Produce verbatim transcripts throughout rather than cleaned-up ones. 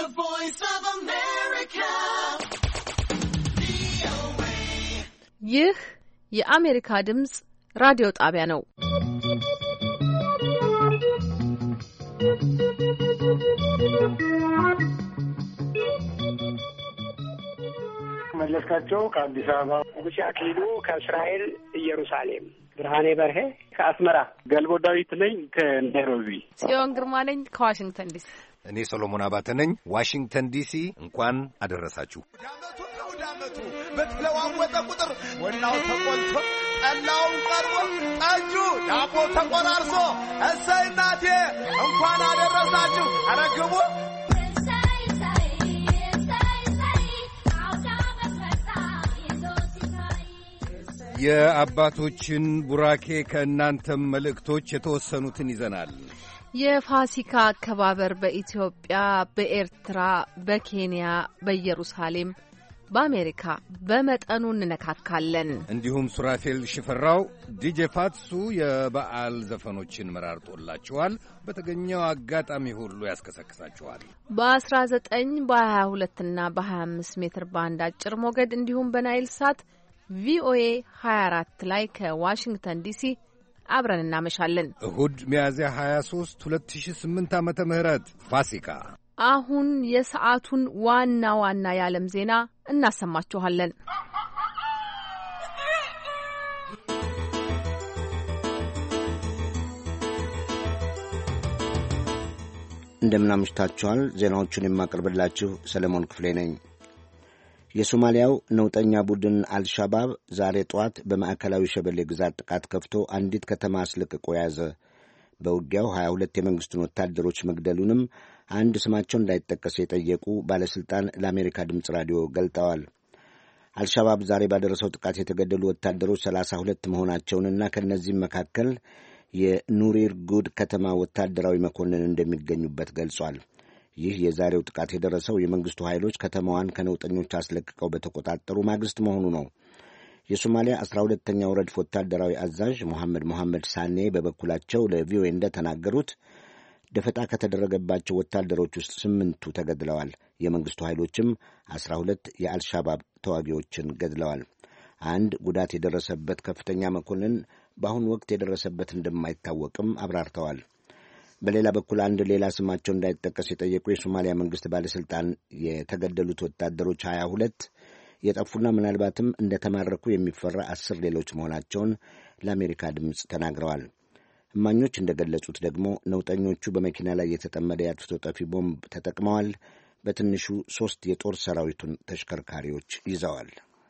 The Voice of America. ይህ የአሜሪካ ድምጽ ራዲዮ ጣቢያ ነው። መለስካቸው ከአዲስ አበባ፣ ጉሻ አክሊሉ ከእስራኤል ኢየሩሳሌም፣ ብርሃኔ በርሄ ከአስመራ፣ ገልቦ ዳዊት ነኝ ከናይሮቢ፣ ጽዮን ግርማ ነኝ ከዋሽንግተን ዲሲ። እኔ ሰሎሞን አባተ ነኝ ዋሽንግተን ዲሲ። እንኳን አደረሳችሁ። ዳመቱ ነው ዳመቱ በተለዋወጠ ቁጥር ወናው ተቆልቶ ጠላውን ቀርቦ ጠጁ ዳቦ ተቆራርሶ እሰይ እናቴ እንኳን አደረሳችሁ። አረግቡ የአባቶችን ቡራኬ ከእናንተም መልእክቶች የተወሰኑትን ይዘናል። የፋሲካ አከባበር በኢትዮጵያ፣ በኤርትራ፣ በኬንያ፣ በኢየሩሳሌም፣ በአሜሪካ በመጠኑ እንነካካለን። እንዲሁም ሱራፌል ሽፈራው ዲጄ ፋትሱ የበዓል ዘፈኖችን መራርጦላችኋል። በተገኘው አጋጣሚ ሁሉ ያስከሰክሳችኋል። በአስራ ዘጠኝ በሀያ ሁለት እና በሀያ አምስት ሜትር ባንድ አጭር ሞገድ እንዲሁም በናይል ሳት ቪኦኤ ሀያ አራት ላይ ከዋሽንግተን ዲሲ አብረን እናመሻለን። እሁድ ሚያዝያ ሀያ ሶስት ሁለት ሺህ ስምንት ዓመተ ምህረት ፋሲካ። አሁን የሰዓቱን ዋና ዋና የዓለም ዜና እናሰማችኋለን። እንደምናምሽታችኋል። ዜናዎቹን የማቀርብላችሁ ሰለሞን ክፍሌ ነኝ። የሶማሊያው ነውጠኛ ቡድን አልሻባብ ዛሬ ጠዋት በማዕከላዊ ሸበሌ ግዛት ጥቃት ከፍቶ አንዲት ከተማ አስለቅቆ ያዘ። በውጊያው ሀያ ሁለት የመንግሥቱን ወታደሮች መግደሉንም አንድ ስማቸው እንዳይጠቀስ የጠየቁ ባለሥልጣን ለአሜሪካ ድምፅ ራዲዮ ገልጠዋል። አልሻባብ ዛሬ ባደረሰው ጥቃት የተገደሉ ወታደሮች ሰላሳ ሁለት መሆናቸውንና ከእነዚህም መካከል የኑሪር ጉድ ከተማ ወታደራዊ መኮንን እንደሚገኙበት ገልጿል። ይህ የዛሬው ጥቃት የደረሰው የመንግሥቱ ኃይሎች ከተማዋን ከነውጠኞች አስለቅቀው በተቆጣጠሩ ማግስት መሆኑ ነው። የሶማሊያ አስራ ሁለተኛው ረድፍ ወታደራዊ አዛዥ ሞሐመድ ሞሐመድ ሳኔ በበኩላቸው ለቪኦኤ እንደተናገሩት ደፈጣ ከተደረገባቸው ወታደሮች ውስጥ ስምንቱ ተገድለዋል። የመንግሥቱ ኃይሎችም አስራ ሁለት የአልሻባብ ተዋጊዎችን ገድለዋል። አንድ ጉዳት የደረሰበት ከፍተኛ መኮንን በአሁኑ ወቅት የደረሰበት እንደማይታወቅም አብራርተዋል። በሌላ በኩል አንድ ሌላ ስማቸው እንዳይጠቀስ የጠየቁ የሶማሊያ መንግሥት ባለሥልጣን የተገደሉት ወታደሮች ሀያ ሁለት የጠፉና ምናልባትም እንደተማረኩ የሚፈራ አስር ሌሎች መሆናቸውን ለአሜሪካ ድምፅ ተናግረዋል። እማኞች እንደገለጹት ደግሞ ነውጠኞቹ በመኪና ላይ የተጠመደ የአጥፍቶ ጠፊ ቦምብ ተጠቅመዋል። በትንሹ ሦስት የጦር ሰራዊቱን ተሽከርካሪዎች ይዘዋል።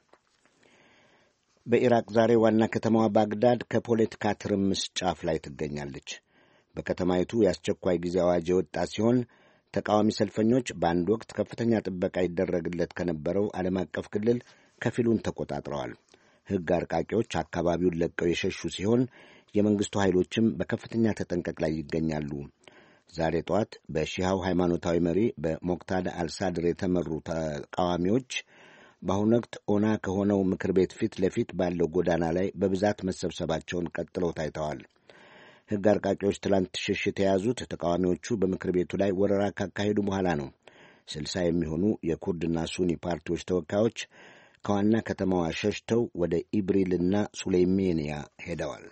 በኢራቅ ዛሬ ዋና ከተማዋ ባግዳድ ከፖለቲካ ትርምስ ጫፍ ላይ ትገኛለች። በከተማይቱ የአስቸኳይ ጊዜ አዋጅ የወጣ ሲሆን ተቃዋሚ ሰልፈኞች በአንድ ወቅት ከፍተኛ ጥበቃ ይደረግለት ከነበረው ዓለም አቀፍ ክልል ከፊሉን ተቆጣጥረዋል። ሕግ አርቃቂዎች አካባቢውን ለቀው የሸሹ ሲሆን የመንግሥቱ ኃይሎችም በከፍተኛ ተጠንቀቅ ላይ ይገኛሉ። ዛሬ ጠዋት በሺሃው ሃይማኖታዊ መሪ በሞቅታዳ አልሳድር የተመሩ ተቃዋሚዎች በአሁኑ ወቅት ኦና ከሆነው ምክር ቤት ፊት ለፊት ባለው ጎዳና ላይ በብዛት መሰብሰባቸውን ቀጥለው ታይተዋል። ሕግ አርቃቂዎች ትላንት ሽሽት የያዙት ተቃዋሚዎቹ በምክር ቤቱ ላይ ወረራ ካካሄዱ በኋላ ነው። ስልሳ የሚሆኑ የኩርድና ሱኒ ፓርቲዎች ተወካዮች ከዋና ከተማዋ ሸሽተው ወደ ኢብሪልና ሱሌይሜንያ ሄደዋል።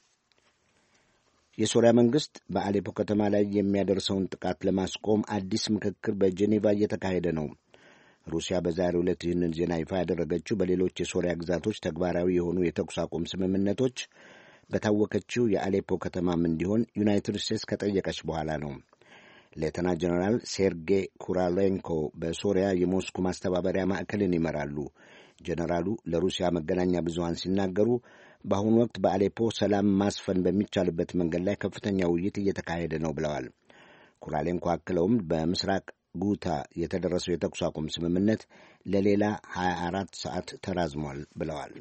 የሶሪያ መንግሥት በአሌፖ ከተማ ላይ የሚያደርሰውን ጥቃት ለማስቆም አዲስ ምክክር በጄኔቫ እየተካሄደ ነው። ሩሲያ በዛሬው ዕለት ይህንን ዜና ይፋ ያደረገችው በሌሎች የሶሪያ ግዛቶች ተግባራዊ የሆኑ የተኩስ አቁም ስምምነቶች በታወከችው የአሌፖ ከተማም እንዲሆን ዩናይትድ ስቴትስ ከጠየቀች በኋላ ነው። ሌተና ጀነራል ሴርጌይ ኩራሌንኮ በሶሪያ የሞስኩ ማስተባበሪያ ማዕከልን ይመራሉ። ጀነራሉ ለሩሲያ መገናኛ ብዙሃን ሲናገሩ በአሁኑ ወቅት በአሌፖ ሰላም ማስፈን በሚቻልበት መንገድ ላይ ከፍተኛ ውይይት እየተካሄደ ነው ብለዋል። ኩራሌንኮ አክለውም በምስራቅ ጉታ የተደረሰው የተኩስ አቁም ስምምነት ለሌላ ሀያ አራት ሰዓት ተራዝሟል ብለዋል።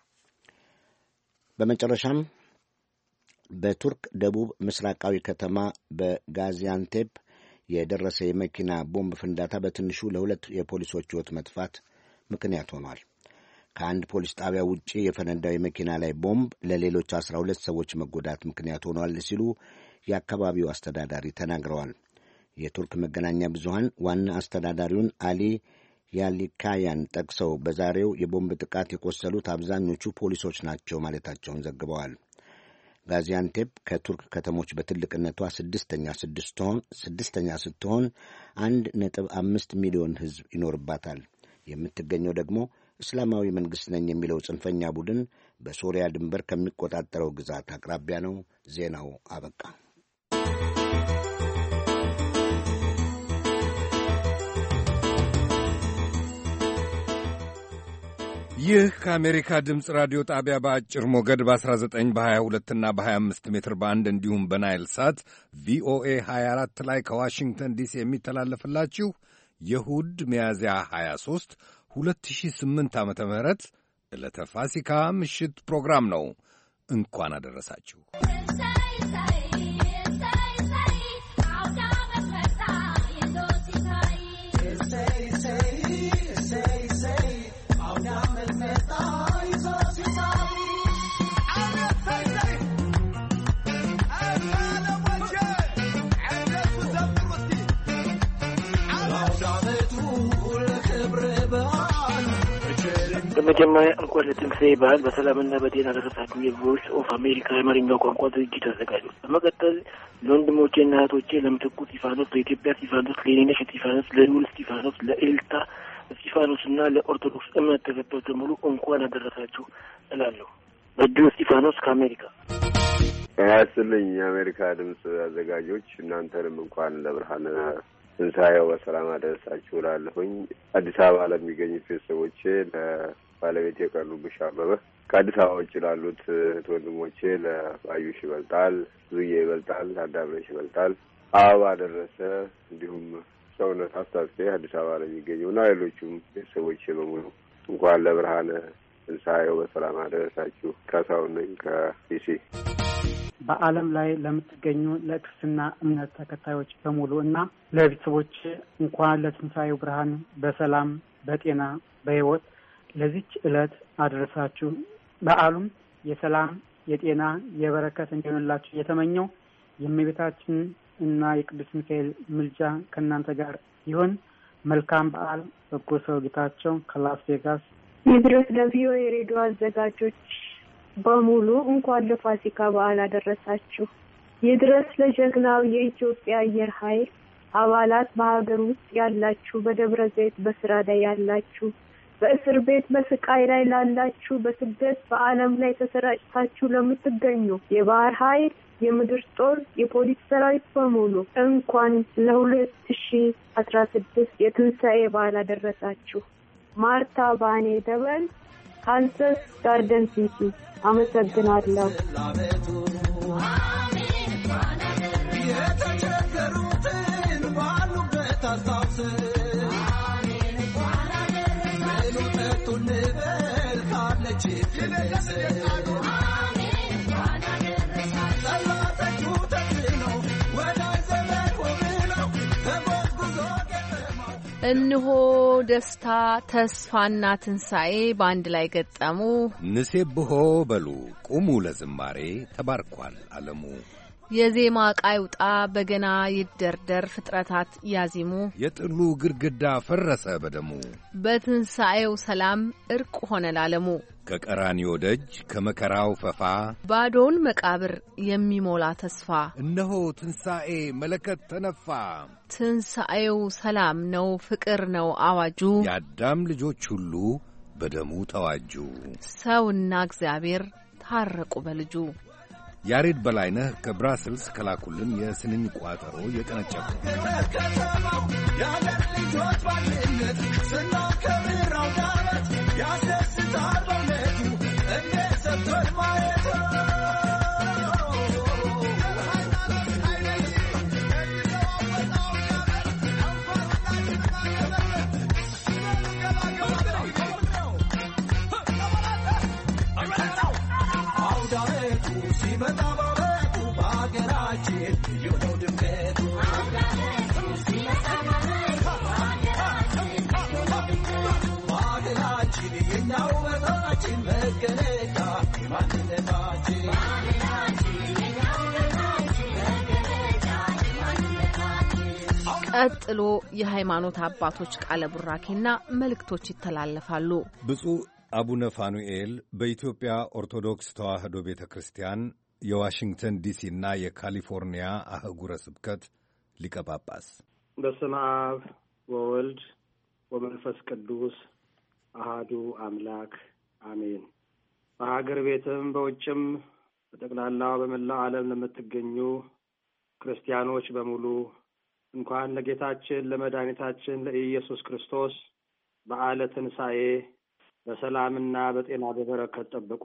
በመጨረሻም በቱርክ ደቡብ ምስራቃዊ ከተማ በጋዚያንቴፕ የደረሰ የመኪና ቦምብ ፍንዳታ በትንሹ ለሁለት የፖሊሶች ሕይወት መጥፋት ምክንያት ሆኗል። ከአንድ ፖሊስ ጣቢያ ውጪ የፈነዳው የመኪና ላይ ቦምብ ለሌሎች አስራ ሁለት ሰዎች መጎዳት ምክንያት ሆኗል ሲሉ የአካባቢው አስተዳዳሪ ተናግረዋል። የቱርክ መገናኛ ብዙሃን ዋና አስተዳዳሪውን አሊ ያሊካያን ጠቅሰው በዛሬው የቦምብ ጥቃት የቆሰሉት አብዛኞቹ ፖሊሶች ናቸው ማለታቸውን ዘግበዋል። ጋዚያንቴፕ ከቱርክ ከተሞች በትልቅነቷ ስድስተኛ ስድስተኛ ስትሆን አንድ ነጥብ አምስት ሚሊዮን ሕዝብ ይኖርባታል። የምትገኘው ደግሞ እስላማዊ መንግሥት ነኝ የሚለው ጽንፈኛ ቡድን በሶሪያ ድንበር ከሚቆጣጠረው ግዛት አቅራቢያ ነው። ዜናው አበቃ። ይህ ከአሜሪካ ድምፅ ራዲዮ ጣቢያ በአጭር ሞገድ በ19 በ22 እና በ25 ሜትር ባንድ እንዲሁም በናይል ሳት ቪኦኤ ሀያ አራት ላይ ከዋሽንግተን ዲሲ የሚተላለፍላችሁ የእሁድ ሚያዝያ ሀያ ሦስት ሁለት ሺህ ስምንት ዓመተ ምህረት ዕለተ ፋሲካ ምሽት ፕሮግራም ነው። እንኳን አደረሳችሁ። በመጀመሪያ እንኳን ለትንሣኤ በዓል በሰላምና በጤና ደረሳችሁ። የቮይስ ኦፍ አሜሪካ የአማርኛው ቋንቋ ድርጅት አዘጋጆች። በመቀጠል ለወንድሞቼና እህቶቼ ለምትኩ እስጢፋኖስ፣ ለኢትዮጵያ እስጢፋኖስ፣ ለኔነሽ እስጢፋኖስ፣ ለልዑል እስጢፋኖስ፣ ለኤልታ እስጢፋኖስ እና ለኦርቶዶክስ እምነት ተከታዮች በሙሉ እንኳን አደረሳችሁ እላለሁ። በድሉ እስጢፋኖስ ከአሜሪካ። ያስልኝ የአሜሪካ ድምፅ አዘጋጆች እናንተንም እንኳን ለብርሃነ ትንሣኤው በሰላም አደረሳችሁ እላለሁኝ። አዲስ አበባ ለሚገኙ ቤተሰቦቼ ለባለቤቴ የቀኑብሽ አበበ፣ ከአዲስ አበባ ውጭ ላሉት እህት ወንድሞቼ ለባዩሽ ይበልጣል፣ ዙዬ ይበልጣል፣ አዳምነሽ ይበልጣል፣ አበባ ደረሰ፣ እንዲሁም ሰውነት አስታጥቄ አዲስ አበባ ለሚገኙ እና ሌሎቹም ቤተሰቦቼ በሙሉ እንኳን ለብርሃነ ትንሣኤው በሰላም አደረሳችሁ። ካሳሁን ነኝ ከዲሲ። በዓለም ላይ ለምትገኙ ለክርስትና እምነት ተከታዮች በሙሉ እና ለቤተሰቦች እንኳን ለትንሣኤው ብርሃን በሰላም በጤና በሕይወት ለዚች ዕለት አደረሳችሁ። በዓሉም የሰላም የጤና የበረከት እንዲሆንላችሁ የተመኘው የእመቤታችን እና የቅዱስ ሚካኤል ምልጃ ከእናንተ ጋር ይሁን። መልካም በዓል። በጎ ሰው ጌታቸው ከላስ ቬጋስ። ይድረስ ለቪኦኤ ሬዲዮ አዘጋጆች በሙሉ እንኳን ለፋሲካ በዓል አደረሳችሁ። ይድረስ ለጀግናው የኢትዮጵያ አየር ኃይል አባላት፣ በሀገር ውስጥ ያላችሁ፣ በደብረ ዘይት በስራ ላይ ያላችሁ፣ በእስር ቤት በስቃይ ላይ ላላችሁ፣ በስደት በዓለም ላይ ተሰራጭታችሁ ለምትገኙ የባህር ኃይል፣ የምድር ጦር፣ የፖሊስ ሰራዊት በሙሉ እንኳን ለሁለት ሺህ አስራ ስድስት የትንሣኤ በዓል አደረሳችሁ። ማርታ ባኔ ደበል ካንሰስ ጋርደን ሲቲ። አመሰግናለሁ። የተቸገሩትን ባሉበት አስታውስ። ሜሎተቱን በል ካለች ፍለስ ጠላተቹ ተስነው ወዳጅ ዘመድ ሆነው ተጓጉዞ ገጠመው። እንሆ ደስታ ተስፋና ትንሣኤ በአንድ ላይ ገጠሙ። ንሴብሖ በሉ ቁሙ ለዝማሬ ተባርኳል ዓለሙ። የዜማ ዕቃ ይውጣ በገና ይደርደር ፍጥረታት ያዚሙ። የጥሉ ግድግዳ ፈረሰ በደሙ በትንሣኤው ሰላም እርቅ ሆነ ለዓለሙ። ከቀራንዮ ደጅ ከመከራው ፈፋ ባዶውን መቃብር የሚሞላ ተስፋ። እነሆ ትንሣኤ መለከት ተነፋ። ትንሣኤው ሰላም ነው ፍቅር ነው አዋጁ። የአዳም ልጆች ሁሉ በደሙ ተዋጁ። ሰውና እግዚአብሔር ታረቁ በልጁ። ያሬድ በላይነህ ከብራስልስ ከላኩልን የስንኝ ቋጠሮ የቀነጨበ የአገር ልጆች ባንድነት ስናከብር አውደ ዓመት ያስደስታል በእውነቱ እንዴት ሰጥቶን ማየት። አውደ ዓመቱ ሲመጣ በዓመቱ በሀገራችን ልዩ ነው ድምቀቱ። በሀገራችን የእኛ ውበታችን መገለጫ ማንነታችን ቀጥሎ የሃይማኖት አባቶች ቃለ ቡራኬና መልእክቶች ይተላለፋሉ። ብፁዕ አቡነ ፋኑኤል በኢትዮጵያ ኦርቶዶክስ ተዋሕዶ ቤተ ክርስቲያን የዋሽንግተን ዲሲና የካሊፎርኒያ አህጉረ ስብከት ሊቀ ጳጳስ። በስመ አብ ወወልድ ወመንፈስ ቅዱስ አሃዱ አምላክ አሜን። በሀገር ቤትም በውጭም በጠቅላላው በመላው ዓለም ለምትገኙ ክርስቲያኖች በሙሉ እንኳን ለጌታችን ለመድኃኒታችን ለኢየሱስ ክርስቶስ በዓለ ትንሣኤ በሰላምና በጤና በበረከት ጠብቆ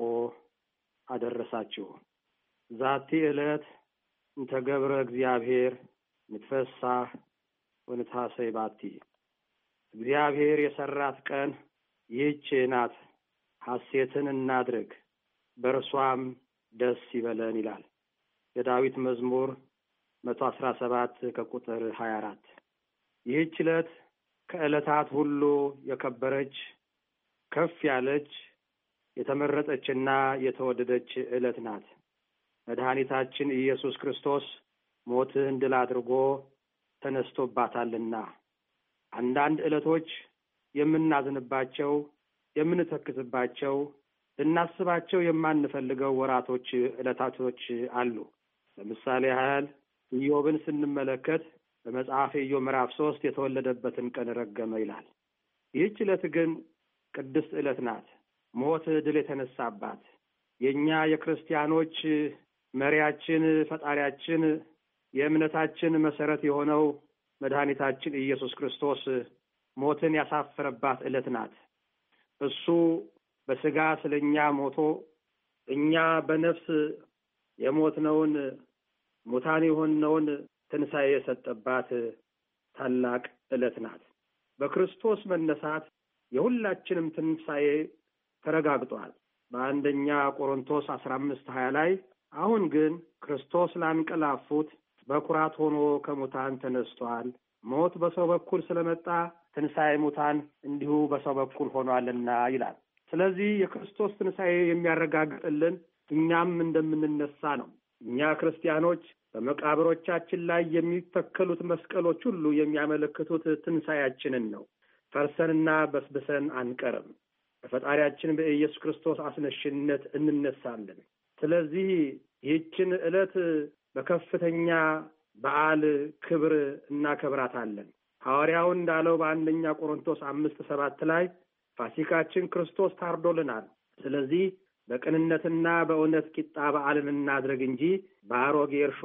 አደረሳችሁ። ዛቲ ዕለት እንተ ገብረ እግዚአብሔር ንትፈሳህ ወንታሰይ ባቲ። እግዚአብሔር የሰራት ቀን ይህች ናት፣ ሐሴትን እናድርግ በእርሷም ደስ ይበለን ይላል የዳዊት መዝሙር መቶ አስራ ሰባት ከቁጥር ሀያ አራት። ይህች ዕለት ከዕለታት ሁሉ የከበረች ከፍ ያለች የተመረጠችና የተወደደች ዕለት ናት። መድኃኒታችን ኢየሱስ ክርስቶስ ሞትን ድል አድርጎ ተነስቶባታልና አንዳንድ ዕለቶች የምናዝንባቸው፣ የምንተክዝባቸው፣ ልናስባቸው የማንፈልገው ወራቶች፣ ዕለታቶች አሉ። ለምሳሌ ያህል ኢዮብን ስንመለከት በመጽሐፈ ኢዮብ ምዕራፍ ሶስት የተወለደበትን ቀን ረገመ ይላል። ይህች ዕለት ግን ቅድስት ዕለት ናት። ሞት ድል የተነሳባት የእኛ የክርስቲያኖች መሪያችን፣ ፈጣሪያችን፣ የእምነታችን መሰረት የሆነው መድኃኒታችን ኢየሱስ ክርስቶስ ሞትን ያሳፈረባት ዕለት ናት። እሱ በሥጋ ስለኛ ሞቶ እኛ በነፍስ የሞትነውን ሙታን የሆንነውን ትንሣኤ የሰጠባት ታላቅ ዕለት ናት። በክርስቶስ መነሳት የሁላችንም ትንሣኤ ተረጋግጧል። በአንደኛ ቆሮንቶስ አስራ አምስት ሀያ ላይ አሁን ግን ክርስቶስ ላንቀላፉት በኩራት ሆኖ ከሙታን ተነስቷል፣ ሞት በሰው በኩል ስለመጣ ትንሣኤ ሙታን እንዲሁ በሰው በኩል ሆኗልና ይላል። ስለዚህ የክርስቶስ ትንሣኤ የሚያረጋግጥልን እኛም እንደምንነሳ ነው። እኛ ክርስቲያኖች በመቃብሮቻችን ላይ የሚተከሉት መስቀሎች ሁሉ የሚያመለክቱት ትንሣኤያችንን ነው። ፈርሰንና በስብሰን አንቀርም። በፈጣሪያችን በኢየሱስ ክርስቶስ አስነሽነት እንነሳለን። ስለዚህ ይህችን ዕለት በከፍተኛ በዓል ክብር እናከብራታለን። ሐዋርያው እንዳለው በአንደኛ ቆሮንቶስ አምስት ሰባት ላይ ፋሲካችን ክርስቶስ ታርዶልናል። ስለዚህ በቅንነትና በእውነት ቂጣ በዓልን እናድርግ እንጂ በአሮጌ እርሾ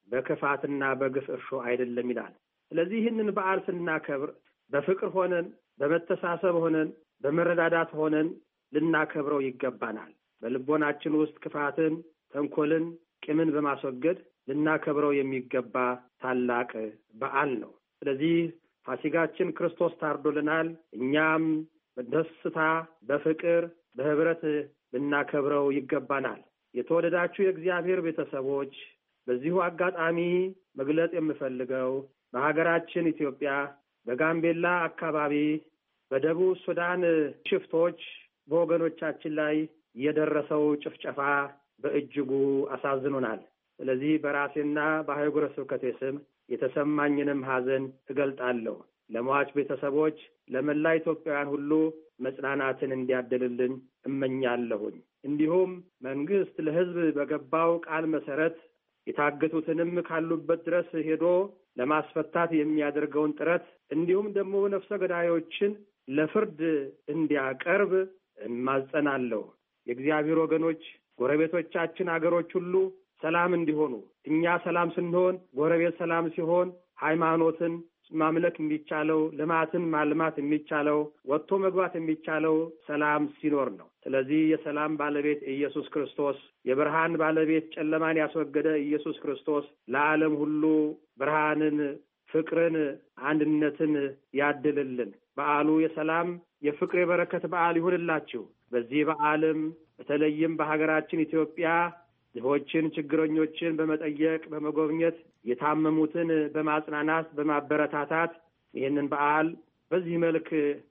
በክፋትና በግፍ እርሾ አይደለም ይላል። ስለዚህ ይህንን በዓል ስናከብር በፍቅር ሆነን፣ በመተሳሰብ ሆነን፣ በመረዳዳት ሆነን ልናከብረው ይገባናል። በልቦናችን ውስጥ ክፋትን፣ ተንኮልን፣ ቂምን በማስወገድ ልናከብረው የሚገባ ታላቅ በዓል ነው። ስለዚህ ፋሲካችን ክርስቶስ ታርዶልናል። እኛም በደስታ በፍቅር በህብረት ልናከብረው ይገባናል። የተወደዳችሁ የእግዚአብሔር ቤተሰቦች፣ በዚሁ አጋጣሚ መግለጽ የምፈልገው በሀገራችን ኢትዮጵያ በጋምቤላ አካባቢ በደቡብ ሱዳን ሽፍቶች በወገኖቻችን ላይ የደረሰው ጭፍጨፋ በእጅጉ አሳዝኖናል። ስለዚህ በራሴና በአህጉረ ስብከቴ ስም የተሰማኝንም ሐዘን እገልጣለሁ። ለሟች ቤተሰቦች፣ ለመላ ኢትዮጵያውያን ሁሉ መጽናናትን እንዲያድልልን እመኛለሁኝ። እንዲሁም መንግስት ለሕዝብ በገባው ቃል መሰረት የታገቱትንም ካሉበት ድረስ ሄዶ ለማስፈታት የሚያደርገውን ጥረት እንዲሁም ደግሞ ነፍሰ ገዳዮችን ለፍርድ እንዲያቀርብ እማጸናለሁ። የእግዚአብሔር ወገኖች፣ ጎረቤቶቻችን አገሮች ሁሉ ሰላም እንዲሆኑ፣ እኛ ሰላም ስንሆን፣ ጎረቤት ሰላም ሲሆን፣ ሃይማኖትን ማምለክ የሚቻለው፣ ልማትን ማልማት የሚቻለው፣ ወጥቶ መግባት የሚቻለው ሰላም ሲኖር ነው። ስለዚህ የሰላም ባለቤት ኢየሱስ ክርስቶስ፣ የብርሃን ባለቤት ጨለማን ያስወገደ ኢየሱስ ክርስቶስ ለዓለም ሁሉ ብርሃንን፣ ፍቅርን፣ አንድነትን ያድልልን። በዓሉ የሰላም የፍቅር፣ የበረከት በዓል ይሁንላችሁ። በዚህ በዓልም በተለይም በሀገራችን ኢትዮጵያ ድሆችን፣ ችግረኞችን በመጠየቅ በመጎብኘት የታመሙትን በማጽናናት በማበረታታት ይህንን በዓል በዚህ መልክ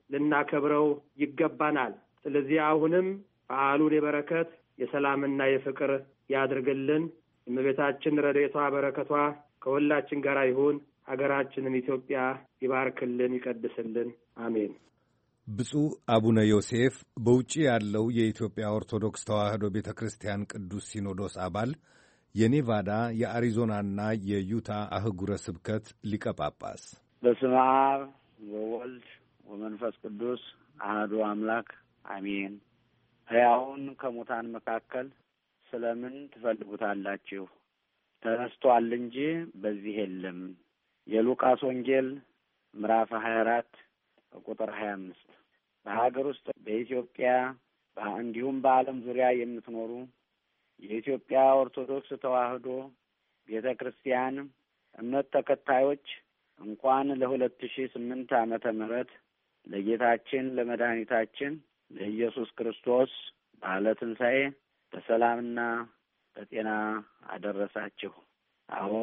ልናከብረው ይገባናል። ስለዚህ አሁንም በዓሉን የበረከት የሰላምና የፍቅር ያድርግልን። እመቤታችን ረድኤቷ በረከቷ ከሁላችን ጋር ይሁን። ሀገራችንን ኢትዮጵያ ይባርክልን፣ ይቀድስልን። አሜን። ብፁዕ አቡነ ዮሴፍ በውጭ ያለው የኢትዮጵያ ኦርቶዶክስ ተዋሕዶ ቤተ ክርስቲያን ቅዱስ ሲኖዶስ አባል፣ የኔቫዳ የአሪዞናና የዩታ አህጉረ ስብከት ሊቀ ጳጳስ። በስመ አብ ወወልድ ወመንፈስ ቅዱስ አሐዱ አምላክ አሜን። ሕያውን ከሙታን መካከል ስለምን ትፈልጉታላችሁ? ተነስቶአል እንጂ በዚህ የለም። የሉቃስ ወንጌል ምዕራፍ ሀያ አራት ቁጥር ሀያ አምስት በሀገር ውስጥ በኢትዮጵያ እንዲሁም በዓለም ዙሪያ የምትኖሩ የኢትዮጵያ ኦርቶዶክስ ተዋሕዶ ቤተ ክርስቲያን እምነት ተከታዮች እንኳን ለሁለት ሺህ ስምንት ዓመተ ምህረት ለጌታችን ለመድኃኒታችን ለኢየሱስ ክርስቶስ በዓለ ትንሣኤ በሰላምና በጤና አደረሳችሁ። አዎ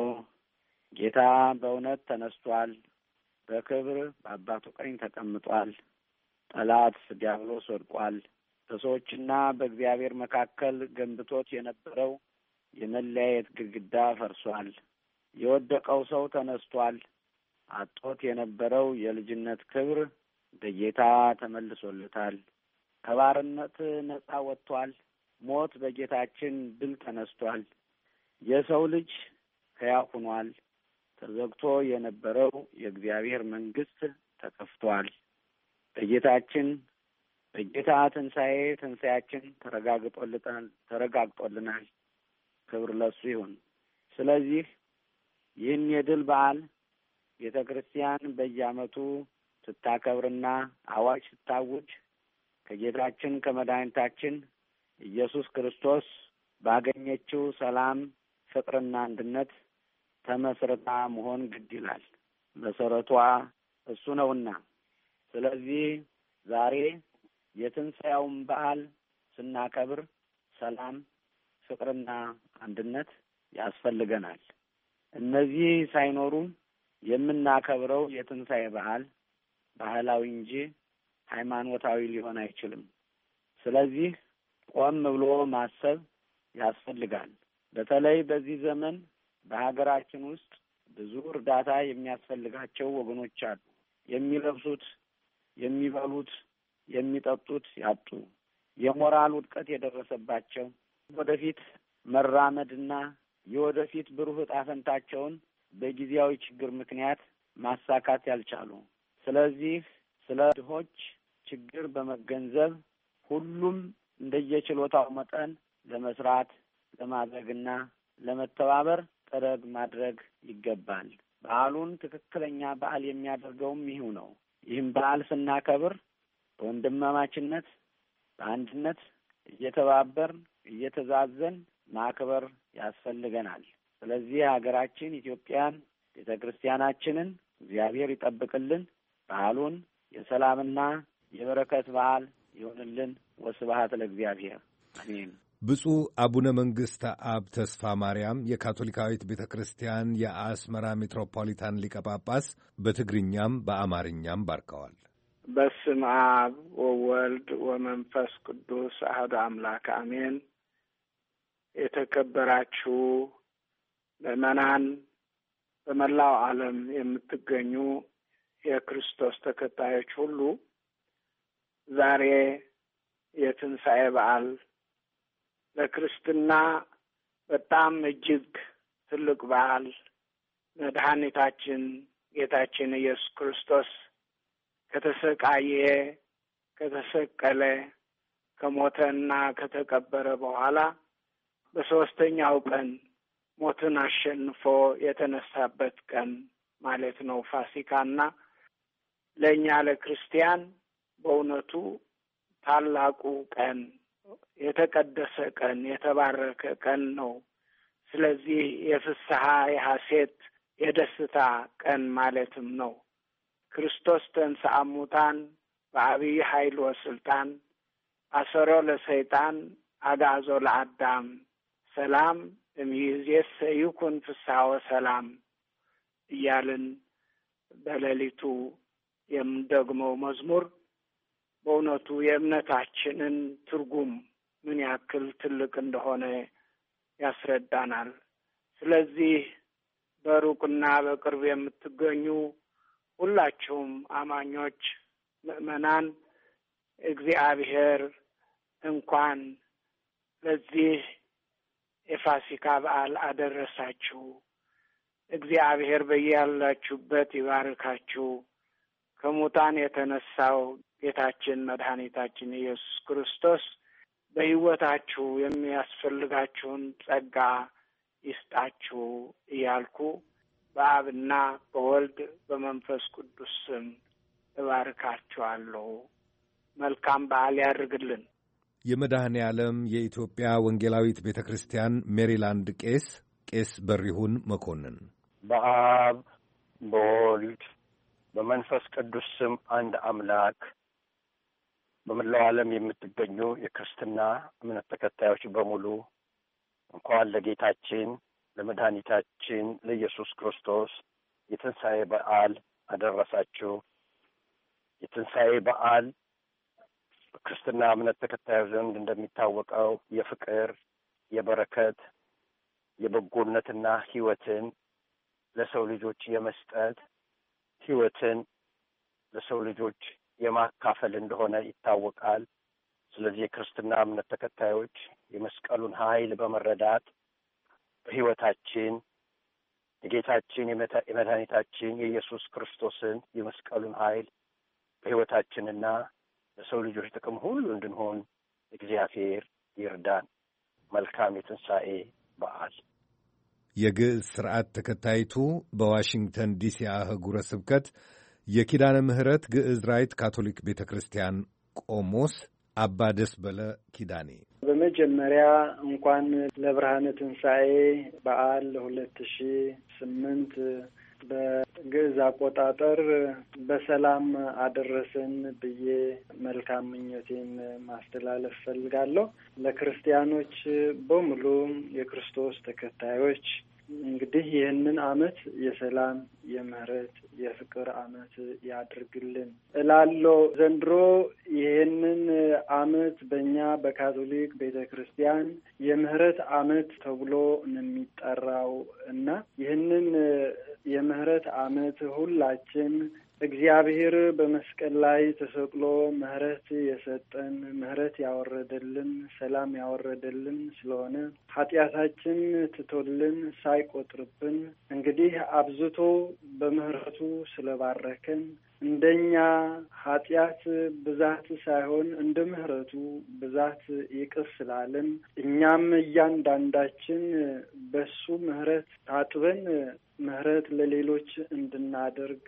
ጌታ በእውነት ተነስቷል። በክብር በአባቱ ቀኝ ተቀምጧል። ጠላት ዲያብሎስ ወድቋል። በሰዎችና በእግዚአብሔር መካከል ገንብቶት የነበረው የመለያየት ግድግዳ ፈርሷል። የወደቀው ሰው ተነስቷል። አጥቶት የነበረው የልጅነት ክብር በጌታ ተመልሶለታል። ከባርነት ነጻ ወጥቷል። ሞት በጌታችን ድል ተነስቷል። የሰው ልጅ ሕያው ሆኗል። ተዘግቶ የነበረው የእግዚአብሔር መንግስት ተከፍቷል። በጌታችን በጌታ ትንሣኤ ትንሣኤያችን ተረጋግጦልናል ተረጋግጦልናል። ክብር ለሱ ይሁን። ስለዚህ ይህን የድል በዓል ቤተ ክርስቲያን በየዓመቱ ስታከብርና አዋጅ ስታውጅ ከጌታችን ከመድኃኒታችን ኢየሱስ ክርስቶስ ባገኘችው ሰላም፣ ፍቅርና አንድነት ተመስርታ መሆን ግድ ይላል። መሰረቷ እሱ ነውና። ስለዚህ ዛሬ የትንሣኤውን በዓል ስናከብር ሰላም፣ ፍቅርና አንድነት ያስፈልገናል። እነዚህ ሳይኖሩ የምናከብረው የትንሣኤ በዓል ባህላዊ እንጂ ሃይማኖታዊ ሊሆን አይችልም። ስለዚህ ቆም ብሎ ማሰብ ያስፈልጋል። በተለይ በዚህ ዘመን በሀገራችን ውስጥ ብዙ እርዳታ የሚያስፈልጋቸው ወገኖች አሉ። የሚለብሱት፣ የሚበሉት፣ የሚጠጡት ያጡ፣ የሞራል ውድቀት የደረሰባቸው፣ ወደፊት መራመድና የወደፊት ብሩህ ዕጣ ፈንታቸውን በጊዜያዊ ችግር ምክንያት ማሳካት ያልቻሉ። ስለዚህ ስለ ድሆች ችግር በመገንዘብ ሁሉም እንደየችሎታው መጠን ለመስራት ለማድረግና ለመተባበር ጥረት ማድረግ ይገባል። በዓሉን ትክክለኛ በዓል የሚያደርገውም ይህ ነው። ይህም በዓል ስናከብር በወንድማማችነት በአንድነት እየተባበርን እየተዛዘን ማክበር ያስፈልገናል። ስለዚህ ሀገራችን ኢትዮጵያን ቤተ ክርስቲያናችንን እግዚአብሔር ይጠብቅልን። በዓሉን የሰላምና የበረከት በዓል ይሁንልን። ወስብሐት ለእግዚአብሔር አሜን። ብፁዕ አቡነ መንግሥተ አብ ተስፋ ማርያም የካቶሊካዊት ቤተ ክርስቲያን የአስመራ ሜትሮፖሊታን ሊቀ ጳጳስ በትግርኛም በአማርኛም ባርከዋል። በስመ አብ ወወልድ ወመንፈስ ቅዱስ አሐዱ አምላክ አሜን። የተከበራችሁ ምዕመናን፣ በመላው ዓለም የምትገኙ የክርስቶስ ተከታዮች ሁሉ ዛሬ የትንሣኤ በዓል ለክርስትና በጣም እጅግ ትልቅ በዓል መድኃኒታችን ጌታችን ኢየሱስ ክርስቶስ ከተሰቃየ፣ ከተሰቀለ፣ ከሞተና ከተቀበረ በኋላ በሦስተኛው ቀን ሞትን አሸንፎ የተነሳበት ቀን ማለት ነው ፋሲካና ለእኛ ለክርስቲያን በእውነቱ ታላቁ ቀን፣ የተቀደሰ ቀን፣ የተባረከ ቀን ነው። ስለዚህ የፍስሐ የሐሴት የደስታ ቀን ማለትም ነው። ክርስቶስ ተንሥአ እሙታን በዐቢይ ኃይል ወስልጣን አሰሮ ለሰይጣን አግዓዞ ለአዳም ሰላም እምይእዜሰ ይኩን ፍስሐ ወሰላም እያልን በሌሊቱ የምንደግመው መዝሙር በእውነቱ የእምነታችንን ትርጉም ምን ያክል ትልቅ እንደሆነ ያስረዳናል። ስለዚህ በሩቅና በቅርብ የምትገኙ ሁላችሁም አማኞች ምእመናን እግዚአብሔር እንኳን ለዚህ የፋሲካ በዓል አደረሳችሁ። እግዚአብሔር በያላችሁበት ይባርካችሁ። ከሙታን የተነሳው ጌታችን መድኃኒታችን ኢየሱስ ክርስቶስ በሕይወታችሁ የሚያስፈልጋችሁን ጸጋ ይስጣችሁ እያልኩ በአብና በወልድ በመንፈስ ቅዱስ ስም እባርካችኋለሁ። መልካም በዓል ያድርግልን። የመድኃኔ ዓለም የኢትዮጵያ ወንጌላዊት ቤተ ክርስቲያን ሜሪላንድ ቄስ ቄስ በሪሁን መኮንን በአብ በወልድ በመንፈስ ቅዱስ ስም አንድ አምላክ በመላው ዓለም የምትገኙ የክርስትና እምነት ተከታዮች በሙሉ እንኳን ለጌታችን ለመድኃኒታችን ለኢየሱስ ክርስቶስ የትንሣኤ በዓል አደረሳችሁ። የትንሣኤ በዓል በክርስትና እምነት ተከታዮች ዘንድ እንደሚታወቀው የፍቅር፣ የበረከት፣ የበጎነትና ሕይወትን ለሰው ልጆች የመስጠት ሕይወትን ለሰው ልጆች የማካፈል እንደሆነ ይታወቃል። ስለዚህ የክርስትና እምነት ተከታዮች የመስቀሉን ኃይል በመረዳት በሕይወታችን የጌታችን የመድኃኒታችን የኢየሱስ ክርስቶስን የመስቀሉን ኃይል በሕይወታችንና ለሰው ልጆች ጥቅም ሁሉ እንድንሆን እግዚአብሔር ይርዳን። መልካም የትንሣኤ በዓል። የግዕዝ ሥርዓት ተከታይቱ በዋሽንግተን ዲሲ አህጉረ ስብከት የኪዳነ ምሕረት ግዕዝ ራይት ካቶሊክ ቤተ ክርስቲያን ቆሞስ አባ ደስ በለ ኪዳኔ፣ በመጀመሪያ እንኳን ለብርሃነ ትንሣኤ በዓል ለሁለት ሺ ስምንት በግዕዝ አቆጣጠር በሰላም አደረሰን ብዬ መልካም ምኞቴን ማስተላለፍ ፈልጋለሁ። ለክርስቲያኖች በሙሉ የክርስቶስ ተከታዮች እንግዲህ ይህንን ዓመት የሰላም፣ የምህረት፣ የፍቅር ዓመት ያድርግልን እላለሁ። ዘንድሮ ይህንን ዓመት በእኛ በካቶሊክ ቤተ ክርስቲያን የምህረት ዓመት ተብሎ ነው የሚጠራው እና ይህንን የምህረት ዓመት ሁላችን እግዚአብሔር በመስቀል ላይ ተሰቅሎ ምህረት የሰጠን ምህረት ያወረደልን ሰላም ያወረደልን ስለሆነ ኃጢአታችን ትቶልን ሳይቆጥርብን እንግዲህ አብዝቶ በምህረቱ ስለባረከን እንደኛ ኃጢአት ብዛት ሳይሆን እንደ ምህረቱ ብዛት ይቅር ስላለን እኛም እያንዳንዳችን በሱ ምህረት ታጥበን ምህረት ለሌሎች እንድናደርግ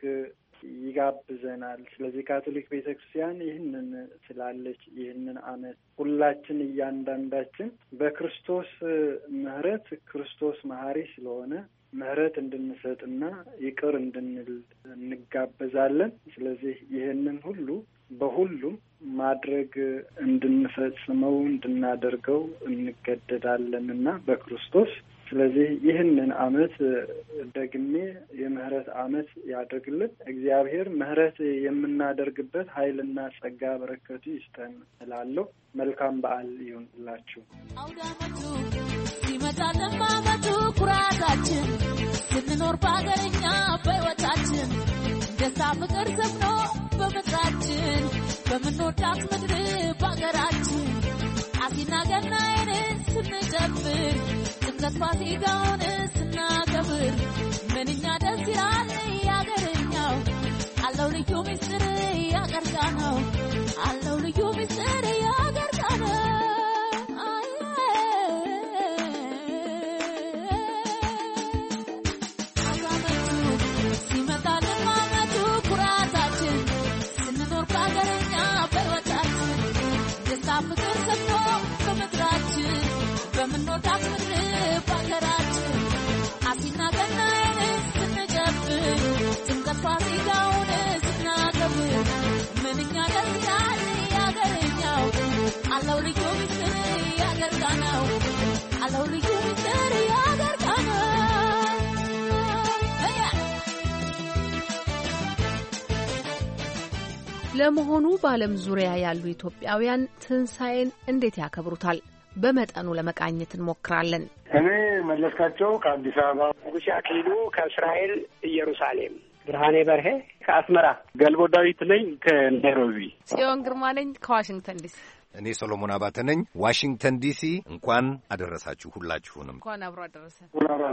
ይጋብዘናል። ስለዚህ ካቶሊክ ቤተ ክርስቲያን ይህንን ስላለች ይህንን ዓመት ሁላችን እያንዳንዳችን በክርስቶስ ምህረት ክርስቶስ መሐሪ ስለሆነ ምህረት እንድንሰጥና ይቅር እንድንል እንጋበዛለን። ስለዚህ ይህንን ሁሉ በሁሉም ማድረግ እንድንፈጽመው እንድናደርገው እንገደዳለንና በክርስቶስ ስለዚህ ይህንን ዓመት ደግሜ የምህረት ዓመት ያድርግልን። እግዚአብሔር ምህረት የምናደርግበት ኃይልና ጸጋ በረከቱ ይስጠን እላለሁ። መልካም በዓል ይሁንላችሁ። አውዳመቱ ሲመጣ ለማመቱ ኩራታችን ስንኖር በአገርኛ በሕይወታችን ደስታ ፍቅር ሰፍኖ በምድራችን በምንወዳት ምድር በአገራችን አሲና ገናዬን ስንጨፍር ጥምቀት ፋሲካውን ስናከብር ምንኛ ደስ ይላል ያገርኛው አለው ልዩ ምስጢር ያገርጋ ነው አለው ልዩ ምስጢር ያገርጋ ነው። ሲመጣ ለማመቱ ኩራታችን ስንኖር በአገርኛ በሕይወታችን ደስታ ፍቅር ሰፍኖ በምድራችን በምንወዳት ምድር በአገራችን አሲና ገናዬን ስንጨፍር ጥምቀት ፋሲካውን ስናከብር ምንኛ ደስ ይላል ያገርኛው አለው ልዩ ምስጢር ያገርጋ ነው አለው ልዩ ምስጢር ያገርጋ ነው። ለመሆኑ በዓለም ዙሪያ ያሉ ኢትዮጵያውያን ትንሣኤን እንዴት ያከብሩታል? በመጠኑ ለመቃኘት እንሞክራለን። እኔ መለስካቸው ከአዲስ አበባ፣ ንጉሴ አክሊሉ ከእስራኤል ኢየሩሳሌም፣ ብርሃኔ በርሄ ከአስመራ፣ ገልቦ ዳዊት ነኝ ከናይሮቢ፣ ጽዮን ግርማ ነኝ ከዋሽንግተን ዲሲ። እኔ ሰሎሞን አባተ ነኝ ዋሽንግተን ዲሲ። እንኳን አደረሳችሁ ሁላችሁንም። እንኳን አብሮ አደረሰን።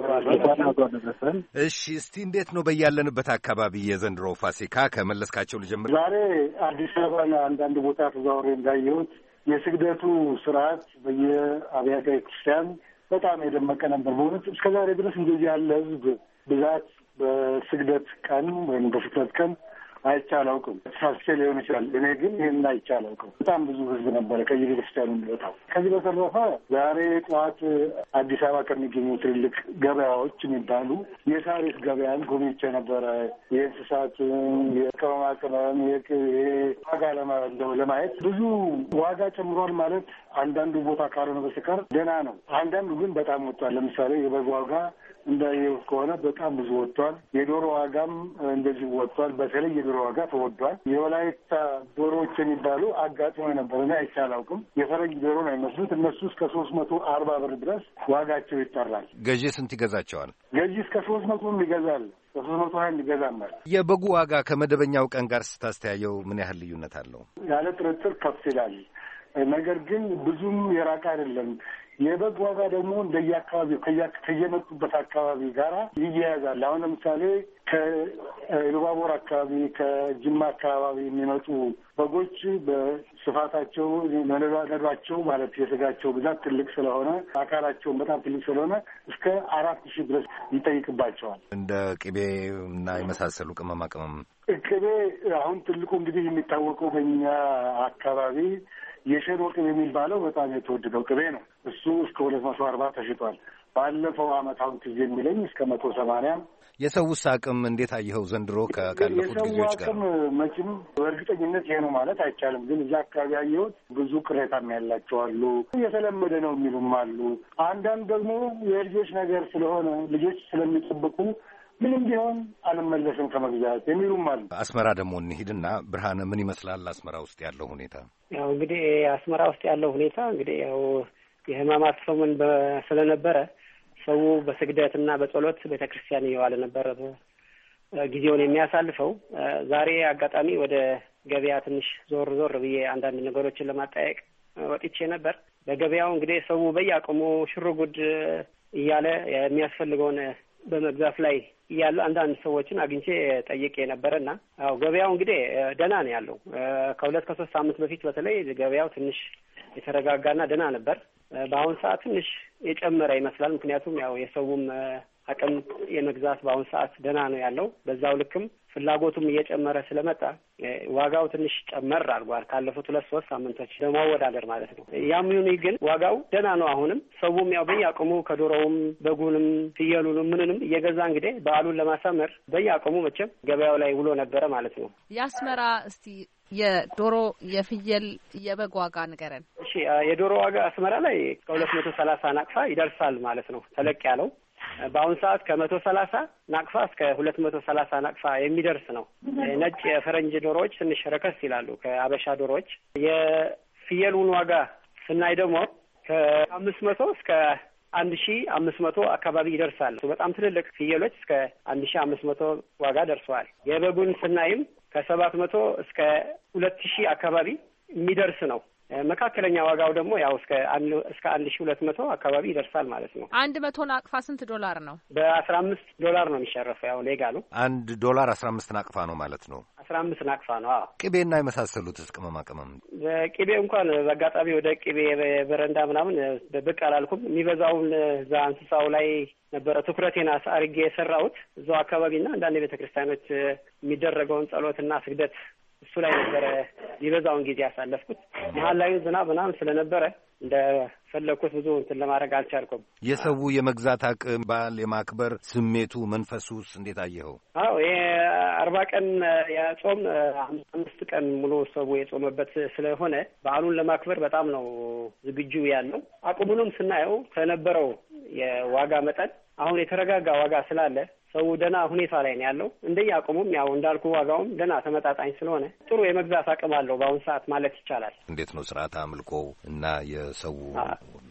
እሺ፣ እስቲ እንዴት ነው በያለንበት አካባቢ የዘንድሮ ፋሲካ? ከመለስካቸው ልጀምር። ዛሬ አዲስ አበባ አንዳንድ ቦታ ተዛውሬ እንዳየሁት የስግደቱ ስርዓት በየአብያተ ክርስቲያን በጣም የደመቀ ነበር። በእውነት እስከ ዛሬ ድረስ እንደዚህ ያለ ህዝብ ብዛት በስግደት ቀን ወይም በፍጥረት ቀን አይቼ አላውቅም። ተሳስቼ ሊሆን ይችላል። እኔ ግን ይህን አይቼ አላውቅም። በጣም ብዙ ህዝብ ነበረ ከየቤተክርስቲያኑ የሚወጣው። ከዚህ በተረፈ ዛሬ ጠዋት አዲስ አበባ ከሚገኙ ትልልቅ ገበያዎች የሚባሉ የሳሪስ ገበያን ጎብኝቼ ነበረ። የእንስሳት፣ የቅመማ ቅመም፣ ዋጋ ለማየት ብዙ ዋጋ ጨምሯል ማለት አንዳንዱ ቦታ ካልሆነ በስተቀር ደህና ነው። አንዳንዱ ግን በጣም ወጥቷል። ለምሳሌ የበግ ዋጋ እንዳየው ከሆነ በጣም ብዙ ወጥቷል። የዶሮ ዋጋም እንደዚህ ወጥቷል። በተለይ የዶሮ ዋጋ ተወዷል። የወላይታ ዶሮዎች የሚባሉ አጋጥሞ ነበር እና አይቼ አላውቅም። የፈረንጅ ዶሮ ነው የሚመስሉት። እነሱ እስከ ሶስት መቶ አርባ ብር ድረስ ዋጋቸው ይጠራል። ገዢ ስንት ይገዛቸዋል? ገዢ እስከ ሶስት መቶም ይገዛል። ከሶስት መቶ ሀያ ይገዛማል። የበጉ ዋጋ ከመደበኛው ቀን ጋር ስታስተያየው ምን ያህል ልዩነት አለው? ያለ ጥርጥር ከፍ ይላል። ነገር ግን ብዙም የራቀ አይደለም። የበግ ዋጋ ደግሞ እንደየአካባቢው ከየመጡበት አካባቢ ጋራ ይያያዛል። አሁን ለምሳሌ ከኢሉባቦር አካባቢ ከጅማ አካባቢ የሚመጡ በጎች በስፋታቸው ነዷቸው ማለት የስጋቸው ብዛት ትልቅ ስለሆነ አካላቸውን በጣም ትልቅ ስለሆነ እስከ አራት ሺህ ድረስ ይጠይቅባቸዋል። እንደ ቅቤ እና የመሳሰሉ ቅመማ ቅመም ቅቤ አሁን ትልቁ እንግዲህ የሚታወቀው በእኛ አካባቢ የሸኖ ቅቤ የሚባለው በጣም የተወደደው ቅቤ ነው። እሱ እስከ ሁለት መቶ አርባ ተሽጧል። ባለፈው አመት አሁን ትዝ የሚለኝ እስከ መቶ ሰማንያም። የሰውስ አቅም እንዴት አየኸው ዘንድሮ ካለፉት ጊዜዎች ጋር? የሰው አቅም መቼም በእርግጠኝነት ይሄ ነው ማለት አይቻልም። ግን እዛ አካባቢ ያየሁት ብዙ ቅሬታም ያላቸው አሉ፣ የተለመደ ነው የሚሉም አሉ። አንዳንድ ደግሞ የልጆች ነገር ስለሆነ ልጆች ስለሚጠብቁ ምንም ቢሆን አልመለስም ከመግዛት የሚሉም አሉ። አስመራ ደግሞ እንሂድና ብርሃነ፣ ምን ይመስላል አስመራ ውስጥ ያለው ሁኔታ? ያው እንግዲህ አስመራ ውስጥ ያለው ሁኔታ እንግዲህ ያው የህማማት ሰሞን ስለነበረ ሰው በስግደትና በጸሎት ቤተክርስቲያን እየዋለ ነበረ ጊዜውን የሚያሳልፈው። ዛሬ አጋጣሚ ወደ ገበያ ትንሽ ዞር ዞር ብዬ አንዳንድ ነገሮችን ለማጠያየቅ ወጥቼ ነበር። በገበያው እንግዲህ ሰው በየአቅሙ ሽርጉድ እያለ የሚያስፈልገውን በመግዛት ላይ እያሉ አንዳንድ ሰዎችን አግኝቼ ጠይቄ ነበረና አዎ ገበያው እንግዲህ ደህና ነው ያለው። ከሁለት ከሶስት ሳምንት በፊት በተለይ ገበያው ትንሽ የተረጋጋና ደህና ነበር። በአሁን ሰዓት ትንሽ የጨመረ ይመስላል። ምክንያቱም ያው የሰውም አቅም የመግዛት በአሁን ሰዓት ደህና ነው ያለው። በዛው ልክም ፍላጎቱም እየጨመረ ስለመጣ ዋጋው ትንሽ ጨመር አድርጓል ካለፉት ሁለት ሶስት ሳምንቶች ለማወዳደር ማለት ነው። ያም ይሁን ግን ዋጋው ደህና ነው። አሁንም ሰውም ያው በየአቅሙ ከዶሮውም በጉንም ፍየሉንም ምንንም እየገዛ እንግዲህ በዓሉን ለማሳመር በየአቅሙ መቼም ገበያው ላይ ውሎ ነበረ ማለት ነው። የአስመራ እስቲ የዶሮ የፍየል የበግ ዋጋ ንገረን። እሺ፣ የዶሮ ዋጋ አስመራ ላይ ከሁለት መቶ ሰላሳ ናቅፋ ይደርሳል ማለት ነው። ተለቅ ያለው በአሁን ሰዓት ከመቶ ሰላሳ ናቅፋ እስከ ሁለት መቶ ሰላሳ ናቅፋ የሚደርስ ነው። ነጭ የፈረንጅ ዶሮዎች ትንሽ ረከስ ይላሉ ከአበሻ ዶሮዎች። የፍየሉን ዋጋ ስናይ ደግሞ ከአምስት መቶ እስከ አንድ ሺ አምስት መቶ አካባቢ ይደርሳል። በጣም ትልልቅ ፍየሎች እስከ አንድ ሺ አምስት መቶ ዋጋ ደርሰዋል። የበጉን ስናይም ከሰባት መቶ እስከ ሁለት ሺህ አካባቢ የሚደርስ ነው። መካከለኛ ዋጋው ደግሞ ያው እስከ አንድ እስከ አንድ ሺህ ሁለት መቶ አካባቢ ይደርሳል ማለት ነው። አንድ መቶ ናቅፋ ስንት ዶላር ነው? በአስራ አምስት ዶላር ነው የሚሸረፈው። ያው ሌጋሉ አንድ ዶላር አስራ አምስት ናቅፋ ነው ማለት ነው። አስራ አምስት ናቅፋ ነው። አዎ። ቅቤና የመሳሰሉት ቅመማ ቅመም በቅቤ እንኳን በአጋጣሚ ወደ ቅቤ በረንዳ ምናምን ብቅ አላልኩም። የሚበዛውን እዛ እንስሳው ላይ ነበረ ትኩረቴን አድርጌ የሰራሁት እዛው አካባቢና አንዳንድ የቤተ ክርስቲያኖች የሚደረገውን ጸሎትና ስግደት እሱ ላይ ነበረ ሊበዛውን ጊዜ ያሳለፍኩት። መሀል ላይ ዝናብ ምናምን ስለነበረ እንደ ፈለኩት ብዙ እንትን ለማድረግ አልቻልኩም። የሰው የመግዛት አቅም በዓል የማክበር ስሜቱ መንፈሱስ እንዴት አየኸው? አዎ ይሄ አርባ ቀን የጾም አምስት ቀን ሙሉ ሰው የጾመበት ስለሆነ በዓሉን ለማክበር በጣም ነው ዝግጁ ያለው። አቅሙንም ስናየው ከነበረው የዋጋ መጠን አሁን የተረጋጋ ዋጋ ስላለ ሰው ደህና ሁኔታ ላይ ነው ያለው። እንደየ አቅሙም ያው እንዳልኩ ዋጋውም ደህና ተመጣጣኝ ስለሆነ ጥሩ የመግዛት አቅም አለው በአሁን ሰዓት ማለት ይቻላል። እንዴት ነው ስርዓተ አምልኮ እና የሰው